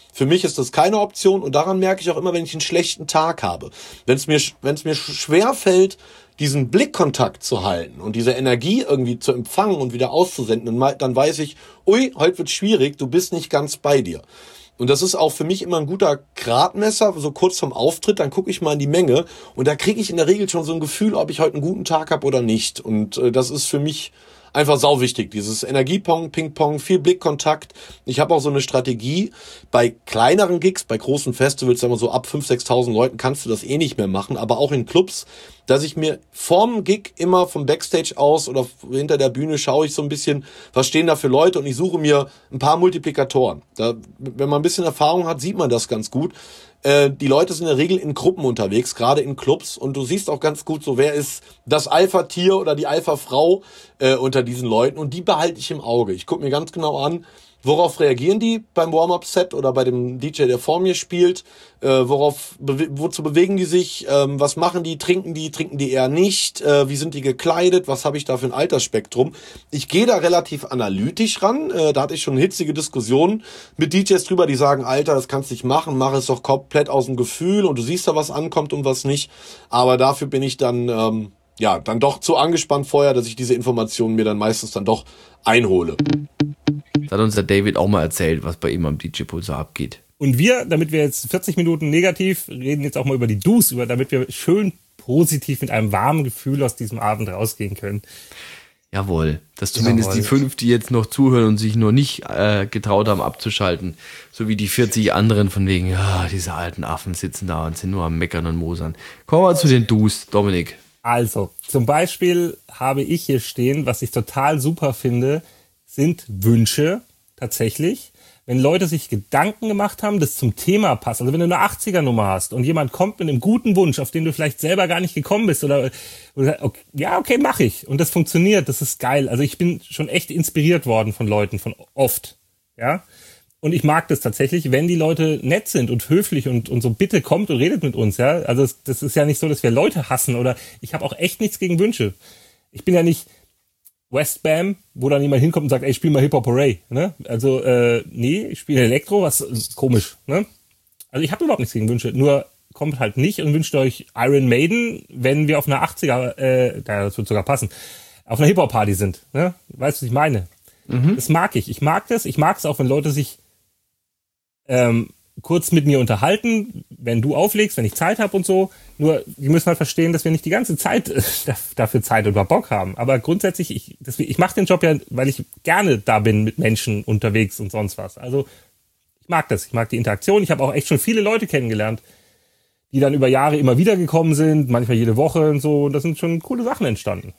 Für mich ist das keine Option und daran merke ich auch immer, wenn ich einen schlechten Tag habe. Wenn es mir, wenn es mir schwer fällt, diesen Blickkontakt zu halten und diese Energie irgendwie zu empfangen und wieder auszusenden, dann weiß ich, ui, heute wird schwierig, du bist nicht ganz bei dir. Und das ist auch für mich immer ein guter Gradmesser, so kurz vorm Auftritt, dann gucke ich mal in die Menge und da kriege ich in der Regel schon so ein Gefühl, ob ich heute einen guten Tag habe oder nicht. Und äh, das ist für mich einfach sauwichtig, dieses Energiepong, Ping-Pong, viel Blickkontakt. Ich habe auch so eine Strategie, bei kleineren Gigs, bei großen Festivals, sagen wir so ab fünftausend, sechstausend Leuten kannst du das eh nicht mehr machen, aber auch in Clubs, dass ich mir vorm Gig immer vom Backstage aus oder hinter der Bühne schaue ich so ein bisschen, was stehen da für Leute und ich suche mir ein paar Multiplikatoren. Da, wenn man ein bisschen Erfahrung hat, sieht man das ganz gut. Äh, die Leute sind in der Regel in Gruppen unterwegs, gerade in Clubs und du siehst auch ganz gut so, wer ist das Alpha-Tier oder die Alpha-Frau äh, unter diesen Leuten und die behalte ich im Auge. Ich gucke mir ganz genau an, worauf reagieren die beim Warm-Up-Set oder bei dem D J, der vor mir spielt, äh, worauf, bewe- wozu bewegen die sich, ähm, was machen die, trinken die, trinken die eher nicht, äh, wie sind die gekleidet, was habe ich da für ein Altersspektrum. Ich gehe da relativ analytisch ran, äh, da hatte ich schon hitzige Diskussionen mit D Js drüber, die sagen, Alter, das kannst du nicht machen, mach es doch komplett aus dem Gefühl und du siehst da, was ankommt und was nicht, aber dafür bin ich dann, ähm, ja, dann doch zu angespannt vorher, dass ich diese Informationen mir dann meistens dann doch einhole. Das hat uns der David auch mal erzählt, was bei ihm am D J-Pool so abgeht. Und wir, damit wir jetzt vierzig Minuten negativ, reden jetzt auch mal über die Do's, über, damit wir schön positiv mit einem warmen Gefühl aus diesem Abend rausgehen können. Jawohl, dass zumindest Jawohl. Die fünf, die jetzt noch zuhören und sich noch nicht äh, getraut haben abzuschalten, so wie die vierzig anderen von wegen, ja, diese alten Affen sitzen da und sind nur am Meckern und Mosern. Kommen wir zu den Do's, Dominik. Also, zum Beispiel habe ich hier stehen, was ich total super finde, sind Wünsche, tatsächlich. Wenn Leute sich Gedanken gemacht haben, das zum Thema passt. Also wenn du eine achtziger-Nummer hast und jemand kommt mit einem guten Wunsch, auf den du vielleicht selber gar nicht gekommen bist oder, oder okay, ja, okay, mach ich. Und das funktioniert, das ist geil. Also ich bin schon echt inspiriert worden von Leuten, von oft, ja. Und ich mag das tatsächlich, wenn die Leute nett sind und höflich und, und so bitte kommt und redet mit uns, ja. Also das, das ist ja nicht so, dass wir Leute hassen oder ich habe auch echt nichts gegen Wünsche. Ich bin ja nicht Westbam, wo dann jemand hinkommt und sagt, ey, spiel mal Hip-Hop-Hooray, ne? Also, äh, nee, ich spiele Elektro, was ist komisch, ne? Also ich habe überhaupt nichts gegen Wünsche, nur kommt halt nicht und wünscht euch Iron Maiden, wenn wir auf einer achtziger, äh, das wird sogar passen, auf einer Hip-Hop-Party sind, ne? Weißt du, was ich meine? Mhm. Das mag ich. Ich mag das. Ich mag es auch, wenn Leute sich ähm, kurz mit mir unterhalten, wenn du auflegst, wenn ich Zeit habe und so. Nur, die müssen halt verstehen, dass wir nicht die ganze Zeit äh, dafür Zeit oder Bock haben. Aber grundsätzlich, ich, das, ich mache den Job ja, weil ich gerne da bin mit Menschen unterwegs und sonst was. Also ich mag das, ich mag die Interaktion. Ich habe auch echt schon viele Leute kennengelernt, die dann über Jahre immer wieder gekommen sind, manchmal jede Woche und so. Und da sind schon coole Sachen entstanden.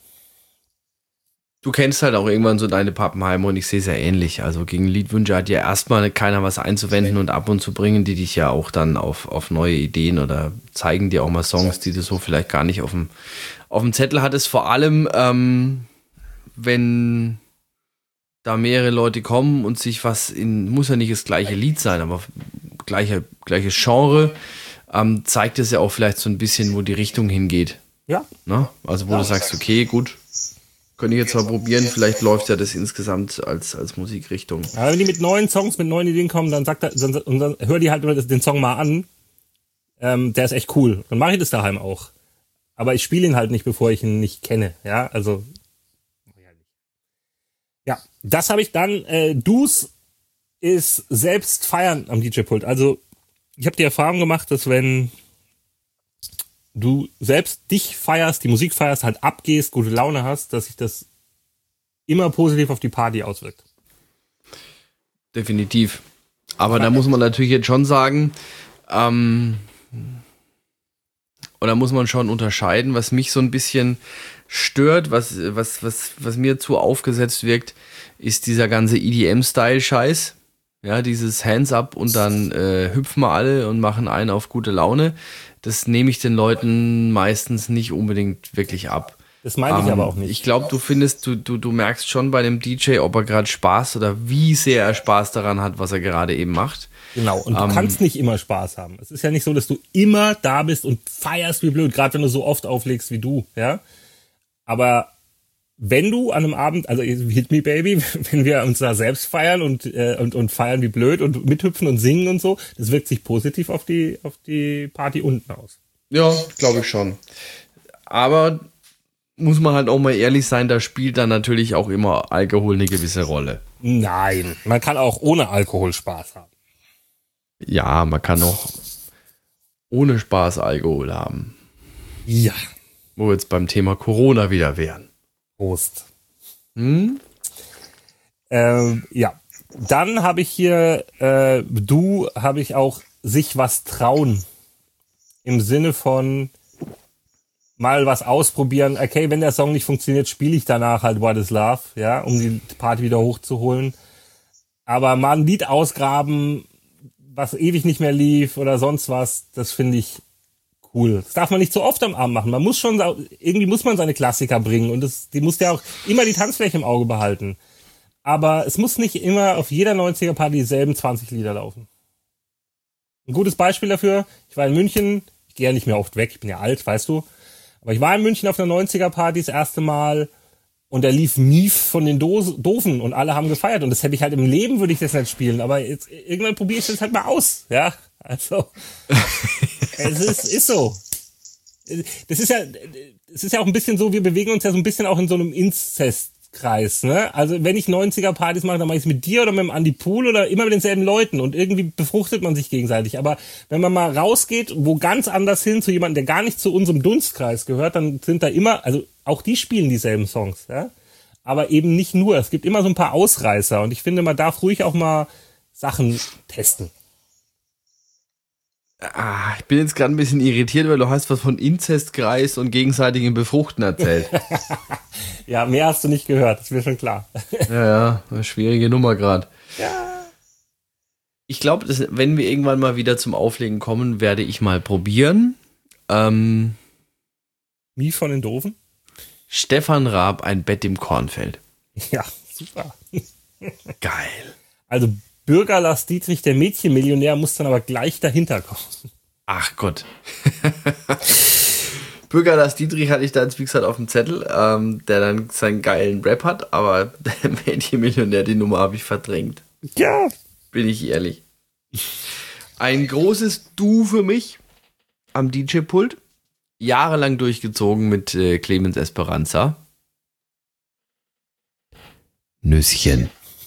Du kennst halt auch irgendwann so deine Pappenheimer und ich sehe es ja ähnlich. Also gegen Liedwünsche hat ja erstmal keiner was einzuwenden und ab und zu bringen die dich ja auch dann auf, auf neue Ideen oder zeigen dir auch mal Songs, die du so vielleicht gar nicht auf dem, auf dem Zettel hattest. Vor allem, ähm, wenn da mehrere Leute kommen und sich was in, muss ja nicht das gleiche Lied sein, aber gleiche, gleiches Genre, ähm, zeigt es ja auch vielleicht so ein bisschen, wo die Richtung hingeht. Ja. Ne? Also wo ja, du sagst, okay, gut, könnte ich jetzt mal probieren, vielleicht läuft ja das insgesamt als, als Musikrichtung. Aber wenn die mit neuen Songs, mit neuen Ideen kommen, dann sagt er, dann, und dann hör die halt den Song mal an. Ähm, der ist echt cool. Dann mache ich das daheim auch. Aber ich spiele ihn halt nicht, bevor ich ihn nicht kenne. Ja, also. Ja, das habe ich dann. Äh, Do's ist selbst feiern am D J-Pult. Also, ich habe die Erfahrung gemacht, dass wenn du selbst dich feierst, die Musik feierst, halt abgehst, gute Laune hast, dass sich das immer positiv auf die Party auswirkt. Definitiv. Aber da muss man natürlich jetzt schon sagen, ähm, oder muss man schon unterscheiden, was mich so ein bisschen stört, was, was, was, was mir zu aufgesetzt wirkt, ist dieser ganze E D M-Style-Scheiß. Ja, dieses Hands up und dann äh, hüpfen wir alle und machen einen auf gute Laune. Das nehme ich den Leuten meistens nicht unbedingt wirklich ab. Das meine ich um, aber auch nicht. Ich glaube, du findest, du, du, du merkst schon bei dem D J, ob er gerade Spaß oder wie sehr er Spaß daran hat, was er gerade eben macht. Genau, und du um, kannst nicht immer Spaß haben. Es ist ja nicht so, dass du immer da bist und feierst wie blöd, gerade wenn du so oft auflegst wie du, ja. Aber wenn du an einem Abend, also Hit Me Baby, wenn wir uns da selbst feiern und, äh, und, und feiern wie blöd und mithüpfen und singen und so, das wirkt sich positiv auf die, auf die Party unten aus. Ja, glaube ich schon. Aber muss man halt auch mal ehrlich sein, da spielt dann natürlich auch immer Alkohol eine gewisse Rolle. Nein, man kann auch ohne Alkohol Spaß haben. Ja, man kann auch ohne Spaß Alkohol haben. Ja. Wo wir jetzt beim Thema Corona wieder wären. Prost. Hm? Ähm, ja, dann habe ich hier, äh, du habe ich auch sich was trauen. Im Sinne von mal was ausprobieren. Okay, wenn der Song nicht funktioniert, spiele ich danach halt What is Love, ja, um die Party wieder hochzuholen. Aber mal ein Lied ausgraben, was ewig nicht mehr lief oder sonst was, das finde ich cool. Das darf man nicht so oft am Abend machen. Man muss schon, irgendwie muss man seine Klassiker bringen und das, die muss ja auch immer die Tanzfläche im Auge behalten. Aber es muss nicht immer auf jeder neunziger-Party dieselben zwanzig Lieder laufen. Ein gutes Beispiel dafür, ich war in München, ich gehe ja nicht mehr oft weg, ich bin ja alt, weißt du, aber ich war in München auf einer neunziger-Party das erste Mal und da lief Mief von den Do- Doofen und alle haben gefeiert und das hätte ich halt im Leben, würde ich das nicht spielen, aber jetzt, irgendwann probiere ich das halt mal aus, ja, also es ist, ist so. Das ist ja, es ist ja auch ein bisschen so, wir bewegen uns ja so ein bisschen auch in so einem Inzestkreis, ne? Also wenn ich neunziger-Partys mache, dann mache ich es mit dir oder mit dem Andi Pool oder immer mit denselben Leuten und irgendwie befruchtet man sich gegenseitig. Aber wenn man mal rausgeht, wo ganz anders hin, zu jemandem, der gar nicht zu unserem Dunstkreis gehört, dann sind da immer, also auch die spielen dieselben Songs, ja? Aber eben nicht nur. Es gibt immer so ein paar Ausreißer und ich finde, man darf ruhig auch mal Sachen testen. Ah, ich bin jetzt gerade ein bisschen irritiert, weil du hast was von Inzestkreis und gegenseitigem Befruchten erzählt. Ja, mehr hast du nicht gehört, ist mir schon klar. Ja, ja, eine schwierige Nummer gerade. Ja. Ich glaube, wenn wir irgendwann mal wieder zum Auflegen kommen, werde ich mal probieren. Ähm, Wie von den Doofen? Stefan Raab, ein Bett im Kornfeld. Ja, super. Geil. Also Bürger Lars Dietrich, der Mädchenmillionär, muss dann aber gleich dahinter kommen. Ach Gott. Bürger Lars Dietrich hatte ich da jetzt, wie gesagt, auf dem Zettel, ähm, der dann seinen geilen Rap hat, aber der Mädchenmillionär, die Nummer habe ich verdrängt. Ja. Bin ich ehrlich. Ein großes Du für mich am D J-Pult. Jahrelang durchgezogen mit äh, Clemens Esperanza. Nüsschen.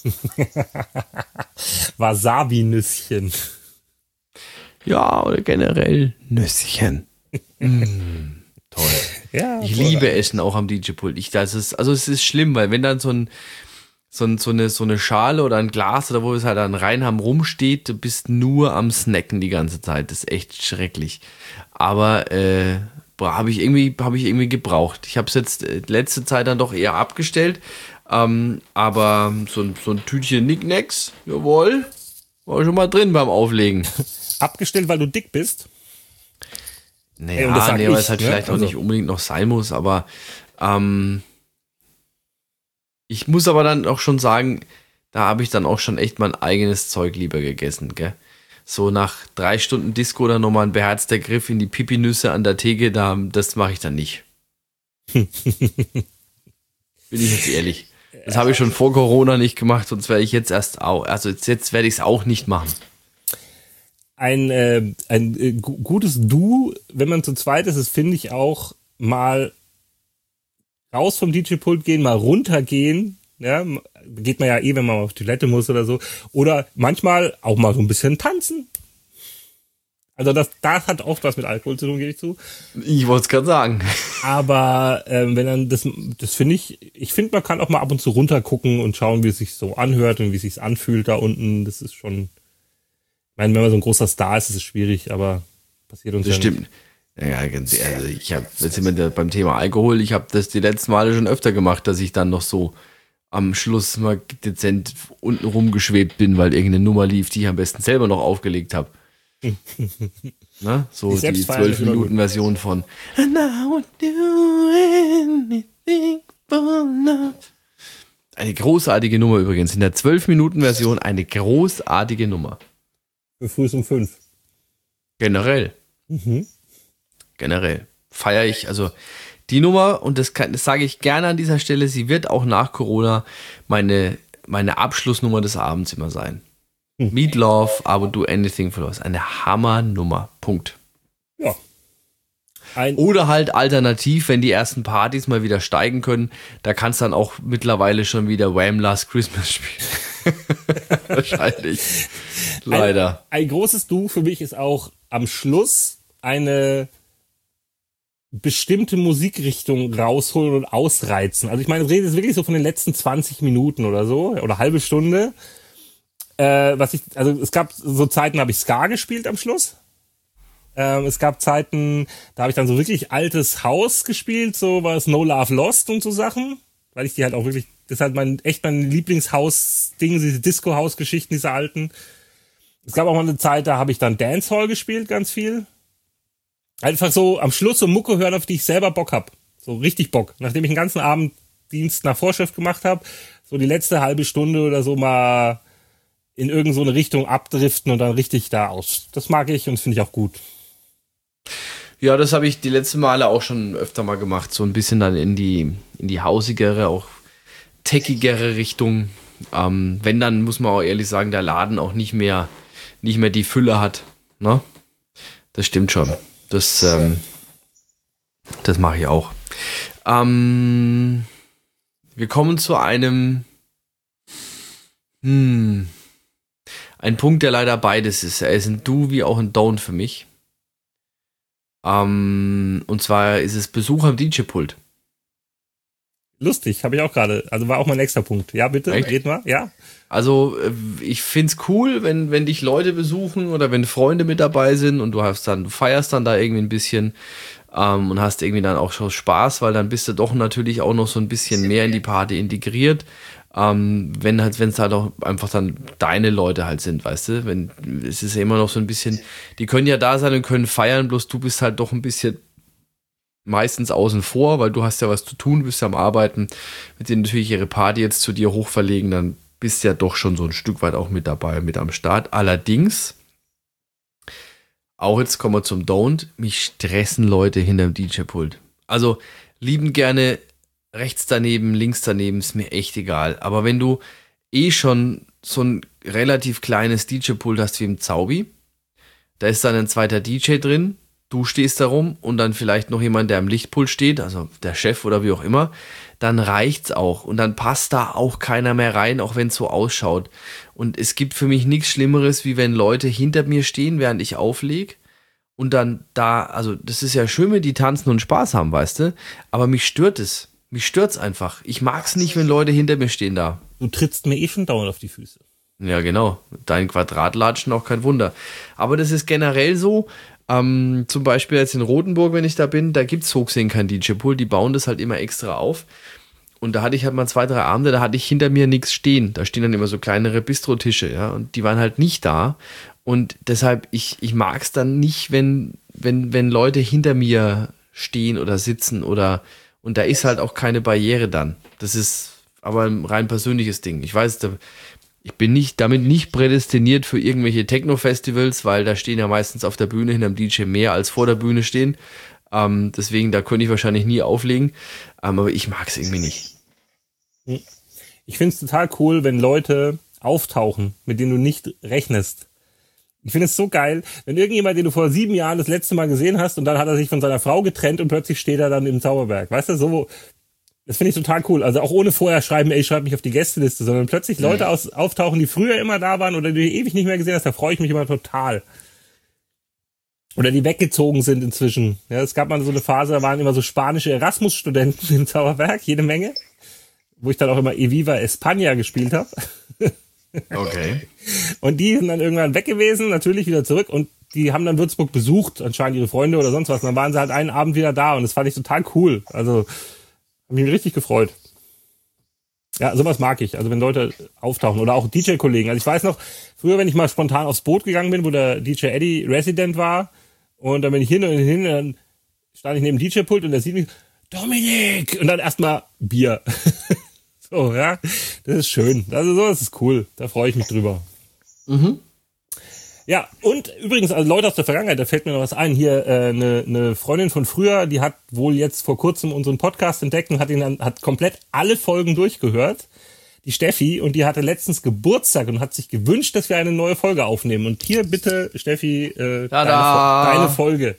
Wasabi-Nüsschen. Ja, oder generell Nüsschen. Mm, toll. Ja, ich liebe Essen auch am D J-Pult. Ich, das ist, also es ist schlimm, weil wenn dann so ein so, ein, so, eine, so eine Schale oder ein Glas oder wo wir es halt dann rein haben rumsteht, du bist nur am Snacken die ganze Zeit. Das ist echt schrecklich. Aber äh, habe ich irgendwie habe ich irgendwie gebraucht. Ich habe es jetzt äh, letzte Zeit dann doch eher abgestellt. Ähm, aber so ein, so ein Tütchen Nicknacks, jawohl, war schon mal drin beim Auflegen. Abgestellt, weil du dick bist? Naja, Ey, und das sag nee, weil ich, es halt ne? vielleicht Also. auch nicht unbedingt noch sein muss, aber ähm, ich muss aber dann auch schon sagen, da habe ich dann auch schon echt mein eigenes Zeug lieber gegessen, gell? So nach drei Stunden Disco dann nochmal ein beherzter Griff in die Pipi-Nüsse an der Theke, da, das mache ich dann nicht. Bin ich jetzt ehrlich. Das habe ich schon vor Corona nicht gemacht, sonst werde ich jetzt erst auch, also jetzt, jetzt werde ich es auch nicht machen. Ein, äh, ein äh, gu- gutes Du, wenn man zu zweit ist, ist, finde ich auch mal raus vom D J-Pult gehen, mal runtergehen. Ja, geht man ja eh, wenn man auf Toilette muss oder so. Oder manchmal auch mal so ein bisschen tanzen. Also das, das hat oft was mit Alkohol zu tun, gebe ich zu. Ich wollte es gerade sagen. Aber ähm, wenn dann das, das finde ich, ich finde, man kann auch mal ab und zu runtergucken und schauen, wie es sich so anhört und wie es sich anfühlt da unten. Das ist schon, ich meine, wenn man so ein großer Star ist, ist es schwierig, aber passiert uns Das ja stimmt. nicht. Ja, ganz ehrlich, also ich habe, jetzt sind wir da beim Thema Alkohol, ich habe das die letzten Male schon öfter gemacht, dass ich dann noch so am Schluss mal dezent unten rumgeschwebt bin, weil irgendeine Nummer lief, die ich am besten selber noch aufgelegt habe. Na, so Die die Selbstfeier ist zwölf immer gut. Minuten Version von And I would do anything for love. Eine großartige Nummer übrigens. In der zwölf Minuten Version eine großartige Nummer. Für früh um fünf. Generell. Mhm. Generell. Feiere ich, also Die Nummer, und das, kann, das sage ich gerne an dieser Stelle, sie wird auch nach Corona meine, meine Abschlussnummer des Abends immer sein. Hm. Meat Love, I would do anything for love. Eine Hammernummer. Punkt. Ja. Ein Oder halt alternativ, wenn die ersten Partys mal wieder steigen können, da kannst du dann auch mittlerweile schon wieder Wham! Last Christmas spielen. Wahrscheinlich. Leider. Ein, ein großes Du für mich ist auch am Schluss eine bestimmte Musikrichtung rausholen und ausreizen. Also ich meine, ich rede jetzt wirklich so von den letzten zwanzig Minuten oder so, oder halbe Stunde. Äh, was ich, also es gab so Zeiten, da habe ich Ska gespielt am Schluss. Ähm, es gab Zeiten, da habe ich dann so wirklich altes Haus gespielt, so war es No Love Lost und so Sachen, weil ich die halt auch wirklich, das ist halt mein, echt mein Lieblingshaus-Ding, diese Disco-Haus-Geschichten, diese alten. Es gab auch mal eine Zeit, da habe ich dann Dancehall gespielt, ganz viel. Einfach so am Schluss so Mucke hören, auf die ich selber Bock hab. So richtig Bock. Nachdem ich den ganzen Abend Dienst nach Vorschrift gemacht habe, so die letzte halbe Stunde oder so mal in irgend so eine Richtung abdriften und dann richtig da aus. Das mag ich und finde ich auch gut. Ja, das habe ich die letzten Male auch schon öfter mal gemacht. So ein bisschen dann in die, in die hausigere, auch techigere Richtung. Ähm, wenn, dann muss man auch ehrlich sagen, der Laden auch nicht mehr, nicht mehr die Fülle hat. Ne? Das stimmt schon. Das, ähm, das mache ich auch. Ähm, wir kommen zu einem hm, ein Punkt, der leider beides ist. Er ist ein Do wie auch ein Don't für mich. Ähm, und zwar ist es Besuch am D J-Pult. Lustig, habe ich auch gerade. Also war auch mein nächster Punkt. Ja, bitte, Echt? red mal. Ja. Also ich find's cool, wenn, wenn dich Leute besuchen oder wenn Freunde mit dabei sind und du hast dann, du feierst dann da irgendwie ein bisschen ähm, und hast irgendwie dann auch schon Spaß, weil dann bist du doch natürlich auch noch so ein bisschen mehr in die Party integriert. Ähm, wenn halt, wenn es halt auch einfach dann deine Leute halt sind, weißt du, wenn, es ist ja immer noch so ein bisschen, die können ja da sein und können feiern, bloß du bist halt doch ein bisschen meistens außen vor, weil du hast ja was zu tun, bist ja am Arbeiten, mit denen natürlich ihre Party jetzt zu dir hochverlegen, dann bist du ja doch schon so ein Stück weit auch mit dabei, mit am Start. Allerdings, auch jetzt kommen wir zum Don't, mich stressen Leute hinterm D J-Pult. Also lieben gerne rechts daneben, links daneben, ist mir echt egal. Aber wenn du eh schon so ein relativ kleines D J-Pult hast wie im Zaubi, da ist dann ein zweiter D J drin, du stehst da rum und dann vielleicht noch jemand, der am Lichtpult steht, also der Chef oder wie auch immer, dann reicht's auch. Und dann passt da auch keiner mehr rein, auch wenn es so ausschaut. Und es gibt für mich nichts Schlimmeres, wie wenn Leute hinter mir stehen, während ich auflege. Und dann da, also das ist ja schön, wenn die tanzen und Spaß haben, weißt du? Aber mich stört es. Mich stört's einfach. Ich mag's nicht, wenn Leute hinter mir stehen da. Du trittst mir eh schon dauernd auf die Füße. Ja, genau. Dein Quadratlatschen auch kein Wunder. Aber das ist generell so. Ähm, zum Beispiel jetzt in Rothenburg, wenn ich da bin, da gibt's so gesehen kein D J-Pool, die bauen das halt immer extra auf. Und da hatte ich halt mal zwei, drei Abende, da hatte ich hinter mir nichts stehen. Da stehen dann immer so kleinere Bistrotische, ja, und die waren halt nicht da. Und deshalb, ich, ich mag's dann nicht, wenn, wenn, wenn Leute hinter mir stehen oder sitzen oder, und da ist halt auch keine Barriere dann. Das ist aber ein rein persönliches Ding. Ich weiß, da, ich bin nicht, damit nicht prädestiniert für irgendwelche Techno-Festivals, weil da stehen ja meistens auf der Bühne hinterm D J mehr als vor der Bühne stehen. Ähm, deswegen, da könnte ich wahrscheinlich nie auflegen. Ähm, aber ich mag es irgendwie nicht. Ich finde es total cool, wenn Leute auftauchen, mit denen du nicht rechnest. Ich finde es so geil, wenn irgendjemand, den du vor sieben Jahren das letzte Mal gesehen hast und dann hat er sich von seiner Frau getrennt und plötzlich steht er dann im Zauberberg. Weißt du, so... Das finde ich total cool. Also auch ohne vorher schreiben, ey, schreib mich auf die Gästeliste, sondern plötzlich Leute aus, auftauchen, die früher immer da waren oder die du ewig nicht mehr gesehen hast, da freue ich mich immer total. Oder die weggezogen sind inzwischen. Ja, es gab mal so eine Phase, da waren immer so spanische Erasmus-Studenten im Zauberberg, jede Menge, wo ich dann auch immer Eviva España gespielt habe. Okay. Und die sind dann irgendwann weg gewesen, natürlich wieder zurück und die haben dann Würzburg besucht, anscheinend ihre Freunde oder sonst was. Und dann waren sie halt einen Abend wieder da und das fand ich total cool. Also hab mich richtig gefreut. Ja, sowas mag ich. Also wenn Leute auftauchen oder auch D J-Kollegen. Also ich weiß noch, früher, wenn ich mal spontan aufs Boot gegangen bin, wo der D J Eddie Resident war und dann bin ich hin und hin, dann stand ich neben dem D J-Pult und der sieht mich, Dominik! Und dann erstmal Bier. So, ja. Das ist schön. Also sowas ist cool. Da freue ich mich drüber. Mhm. Ja, und übrigens, also Leute aus der Vergangenheit, da fällt mir noch was ein. Hier äh, eine, eine Freundin von früher, die hat wohl jetzt vor kurzem unseren Podcast entdeckt und hat ihn dann, hat komplett alle Folgen durchgehört. Die Steffi, und die hatte letztens Geburtstag und hat sich gewünscht, dass wir eine neue Folge aufnehmen. Und hier bitte, Steffi, äh, deine, deine Folge.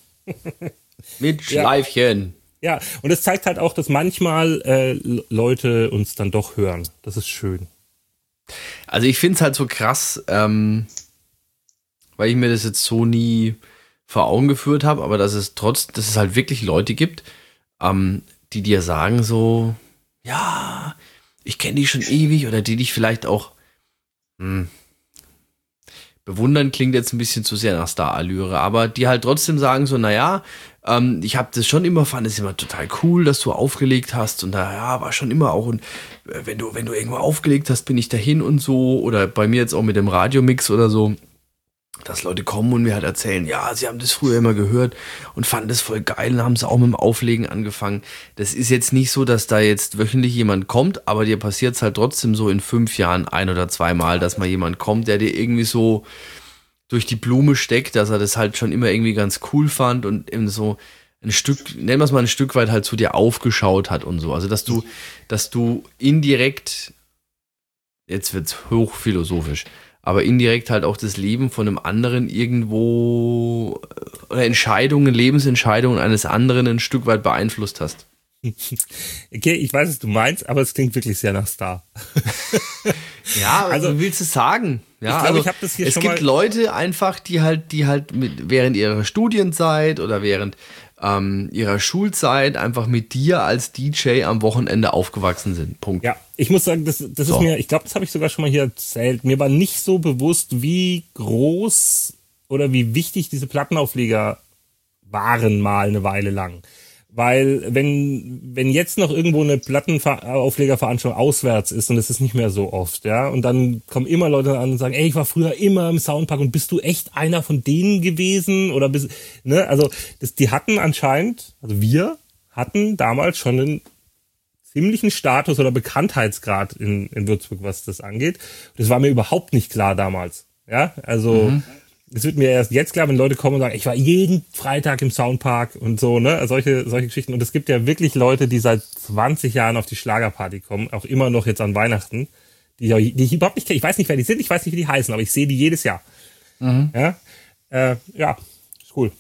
Mit Schleifchen. Ja, und es zeigt halt auch, dass manchmal äh, Leute uns dann doch hören. Das ist schön. Also ich finde es halt so krass, ähm, weil ich mir das jetzt so nie vor Augen geführt habe, aber dass es trotz, dass es halt wirklich Leute gibt, ähm, die dir sagen so, ja, ich kenne die schon ewig, oder die dich vielleicht auch hm, bewundern, klingt jetzt ein bisschen zu sehr nach Star-Allüre, aber die halt trotzdem sagen so, naja, ähm, ich habe das schon immer, fand es immer total cool, dass du aufgelegt hast, und da ja, war schon immer auch, und äh, wenn du, wenn du irgendwo aufgelegt hast, bin ich dahin und so, oder bei mir jetzt auch mit dem Radiomix oder so, dass Leute kommen und mir halt erzählen, ja, sie haben das früher immer gehört und fanden das voll geil und haben es auch mit dem Auflegen angefangen. Das ist jetzt nicht so, dass da jetzt wöchentlich jemand kommt, aber dir passiert es halt trotzdem so in fünf Jahren ein- oder zweimal, dass mal jemand kommt, der dir irgendwie so durch die Blume steckt, dass er das halt schon immer irgendwie ganz cool fand und eben so ein Stück, nennen wir es mal ein Stück weit halt zu dir aufgeschaut hat und so. Also, dass du, dass du indirekt, jetzt wird's hochphilosophisch, aber indirekt halt auch das Leben von einem anderen irgendwo oder Entscheidungen, Lebensentscheidungen eines anderen ein Stück weit beeinflusst hast. Okay, ich weiß, was du meinst, aber es klingt wirklich sehr nach Star. Ja, also wie willst du sagen? Ja, ich glaube, also ich habe das hier es schon gibt mal Leute einfach, die halt, die halt mit, während ihrer Studienzeit oder während ähm, ihrer Schulzeit einfach mit dir als D J am Wochenende aufgewachsen sind. Punkt. Ja, ich muss sagen, das, das So. ist mir, ich glaube, das habe ich sogar schon mal hier erzählt. Mir war nicht so bewusst, wie groß oder wie wichtig diese Plattenaufleger waren mal eine Weile lang. Weil wenn wenn jetzt noch irgendwo eine Plattenauflegerveranstaltung auswärts ist, und es ist nicht mehr so oft, ja, und dann kommen immer Leute an und sagen, ey, ich war früher immer im Soundpark, und bist du echt einer von denen gewesen? Oder bist, ne, also das, die hatten anscheinend, also wir hatten damals schon einen ziemlichen Status oder Bekanntheitsgrad in, in Würzburg, was das angeht. Das war mir überhaupt nicht klar damals, ja, also mhm. Es wird mir erst jetzt klar, wenn Leute kommen und sagen, ich war jeden Freitag im Soundpark und so, ne, solche solche Geschichten. Und es gibt ja wirklich Leute, die seit zwanzig Jahren auf die Schlagerparty kommen, auch immer noch jetzt an Weihnachten, die, die ich überhaupt nicht kenne. Ich weiß nicht, wer die sind, ich weiß nicht, wie die heißen, aber ich sehe die jedes Jahr. Mhm. Ja, äh, ja, ist cool.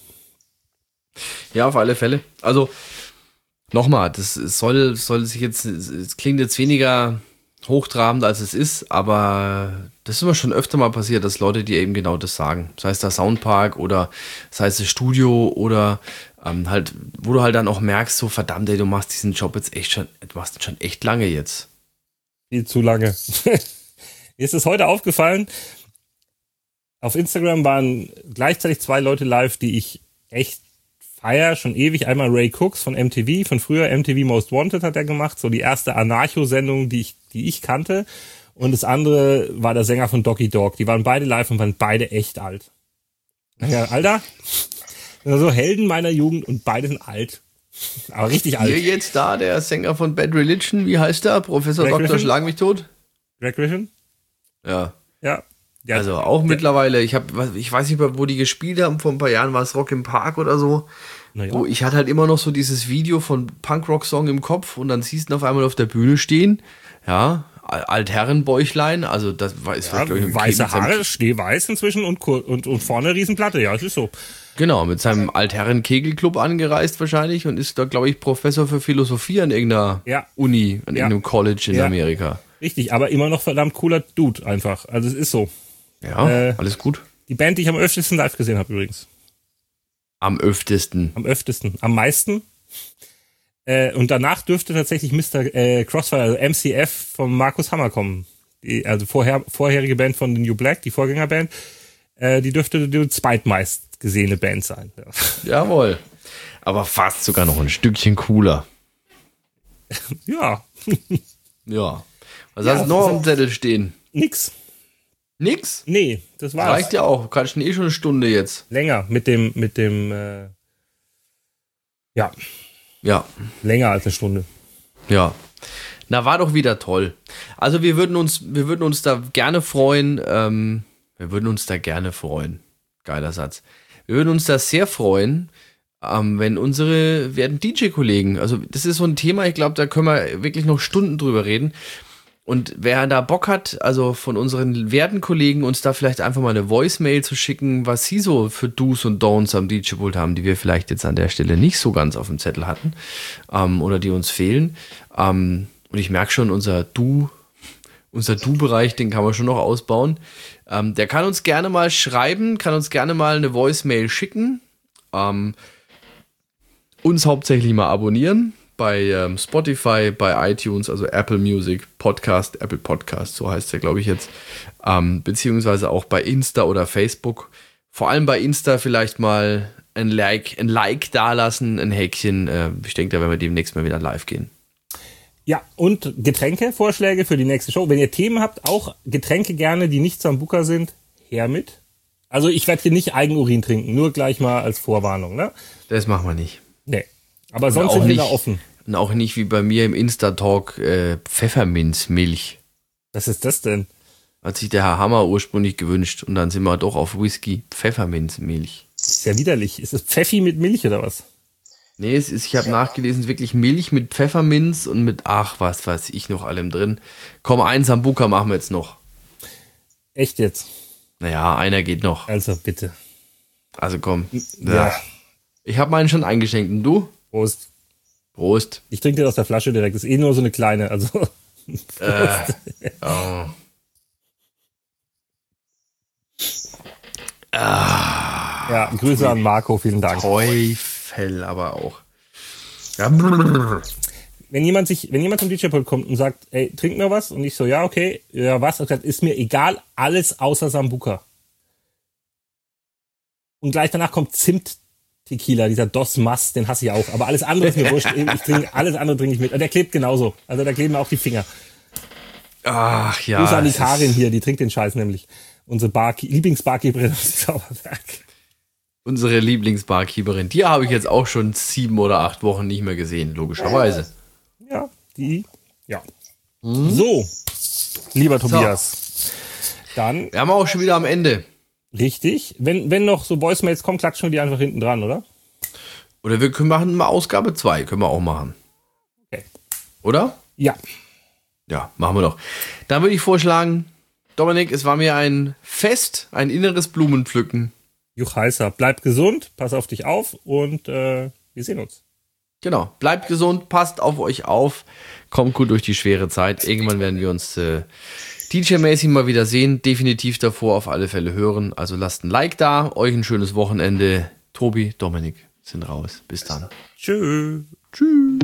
Ja, auf alle Fälle. Also, nochmal, das soll, soll sich jetzt, es klingt jetzt weniger hochtrabend, als es ist, aber das ist immer schon öfter mal passiert, dass Leute dir eben genau das sagen. Sei es der Soundpark oder sei es das Studio oder ähm, halt, wo du halt dann auch merkst, so verdammt, ey, du machst diesen Job jetzt echt schon, du machst ihn schon echt lange jetzt. Viel zu lange. Mir ist es heute aufgefallen, auf Instagram waren gleichzeitig zwei Leute live, die ich echt feier, schon ewig. Einmal Ray Cooks von M T V, von früher M T V Most Wanted hat er gemacht, so die erste Anarcho-Sendung, die ich, die ich kannte. Und das andere war der Sänger von Doggy Dog. Die waren beide live und waren beide echt alt. Ja, Alter, so Helden meiner Jugend, und beide sind alt. Aber richtig alt. Hier jetzt da, der Sänger von Bad Religion, wie heißt der? Professor Greg Doktor Griffin? Schlag mich tot? Greg Griffin? Ja. Ja. Ja. Also auch der, mittlerweile, ich habe, ich weiß nicht, wo die gespielt haben, vor ein paar Jahren war es Rock im Park oder so. Ja. Wo ich hatte halt immer noch so dieses Video von Punkrock-Song im Kopf, und dann siehst du ihn auf einmal auf der Bühne stehen. Ja, Altherrenbäuchlein, also das war, ist ja, glaube ich, im weiße Kind mit Haare, seinem, schneeweiß inzwischen, und, und, und vorne Riesenplatte, ja, es ist so. genau, mit seinem Altherren-Kegelclub angereist wahrscheinlich, und ist da, glaube ich, Professor für Philosophie an irgendeiner Ja. Uni, an Ja. irgendeinem College in Ja. Amerika. Richtig, aber immer noch verdammt cooler Dude einfach. Also es ist so. Ja, Äh, alles gut. Die Band, die ich am öftesten live gesehen habe übrigens. Am öftesten. Am öftesten. Am meisten. Äh, und danach dürfte tatsächlich Mister Äh, Crossfire, also M C F von Markus Hammer kommen. Die, also vorher, vorherige Band von The New Black, die Vorgängerband. Äh, die dürfte die zweitmeist gesehene Band sein. Ja. Jawohl. Aber fast sogar noch ein Stückchen cooler. Ja. Ja. Was Ja, hast du noch so- auf dem Zettel stehen? Nix. Nix? Nee, das war's. Reicht ja auch. Kannst du eh schon eine Stunde jetzt. Länger mit dem, mit dem, äh, ja, Ja. länger als eine Stunde. Ja. Na, war doch wieder toll. Also wir würden uns, wir würden uns da gerne freuen, ähm, Wir würden uns da gerne freuen. Geiler Satz. Wir würden uns da sehr freuen, ähm, wenn unsere werten D J-Kollegen, also das ist so ein Thema, ich glaube, da können wir wirklich noch Stunden drüber reden. Und wer da Bock hat, also von unseren werten Kollegen, uns da vielleicht einfach mal eine Voicemail zu schicken, was sie so für Do's und Don'ts am D J-Pult haben, die wir vielleicht jetzt an der Stelle nicht so ganz auf dem Zettel hatten ähm, oder die uns fehlen. Ähm, und ich merke schon, unser Du, unser Du-Bereich, den kann man schon noch ausbauen. Ähm, der kann uns gerne mal schreiben, kann uns gerne mal eine Voicemail schicken. Ähm, uns hauptsächlich mal abonnieren. Bei ähm, Spotify, bei iTunes, also Apple Music, Podcast, Apple Podcast, so heißt der, glaube ich jetzt. Ähm, beziehungsweise auch bei Insta oder Facebook. Vor allem bei Insta vielleicht mal ein Like, ein Like dalassen, ein Häkchen. Äh, ich denke, da werden wir demnächst mal wieder live gehen. Ja, und Getränkevorschläge für die nächste Show. Wenn ihr Themen habt, auch Getränke gerne, die nicht Sambuca sind, her mit. Also ich werde hier nicht Eigenurin trinken, nur gleich mal als Vorwarnung, ne? Das machen wir nicht. Nee. Aber sonst sind wir da offen. Und auch nicht wie bei mir im Insta-Talk äh, Pfefferminzmilch. Was ist das denn? Hat sich der Herr Hammer ursprünglich gewünscht. Und dann sind wir doch auf Whisky Pfefferminzmilch. Ist ja widerlich. Ist es Pfeffi mit Milch oder was? Nee, es ist, ich habe nachgelesen, es ist wirklich Milch mit Pfefferminz und mit, ach, was weiß ich noch allem drin. Komm, einen Sambuca machen wir jetzt noch. Echt jetzt? Naja, einer geht noch. Also bitte. Also komm. Ja. Ich habe meinen schon eingeschenkt. Und du? Prost. Prost. Ich trinke den aus der Flasche direkt. Das ist eh nur so eine kleine. Also. Äh, oh. Ah, ja, Grüße an Marco. Vielen Dank. Teufel aber auch. Ja. Wenn jemand sich, wenn jemand zum D J-Pult kommt und sagt, ey, trink mir was? Und ich so, ja, okay. Ja, was? Und sagt, ist mir egal. Alles außer Sambuca. Und gleich danach kommt Zimt. Tequila, dieser Dos Mas, den hasse ich auch. Aber alles andere ist mir wurscht. Ich trinke, alles andere trinke ich mit. Und der klebt genauso. Also da kleben mir auch die Finger. Ach ja. Grüße an die Karin hier, die trinkt den Scheiß nämlich. Unsere Bar Lieblingsbarkeeperin aus Zauberberg. Unsere Lieblingsbarkeeperin. Die habe ich jetzt auch schon sieben oder acht Wochen nicht mehr gesehen, logischerweise. Ja, die, ja. Mhm. So, lieber Tobias. So. Dann. Wir haben auch schon wieder am Ende. Richtig. Wenn, wenn noch so Voicemails kommen, klatschen wir die einfach hinten dran, oder? Oder wir können machen mal Ausgabe zwei, können wir auch machen. Okay. Oder? Ja. Ja, machen wir doch. Dann würde ich vorschlagen, Dominik, es war mir ein Fest, ein inneres Blumenpflücken. Juch heißer, bleib gesund, pass auf dich auf und äh, wir sehen uns. Genau, bleibt gesund, passt auf euch auf, kommt gut durch die schwere Zeit. Irgendwann werden wir uns äh, D J-mäßig mal wieder sehen, definitiv davor auf alle Fälle hören. Also lasst ein Like da, euch ein schönes Wochenende. Tobi, Dominik sind raus. Bis dann. Tschüss. Tschüss.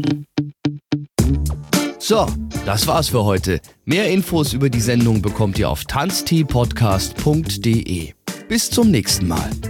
So, das war's für heute. Mehr Infos über die Sendung bekommt ihr auf tanztee podcast punkt de. Bis zum nächsten Mal.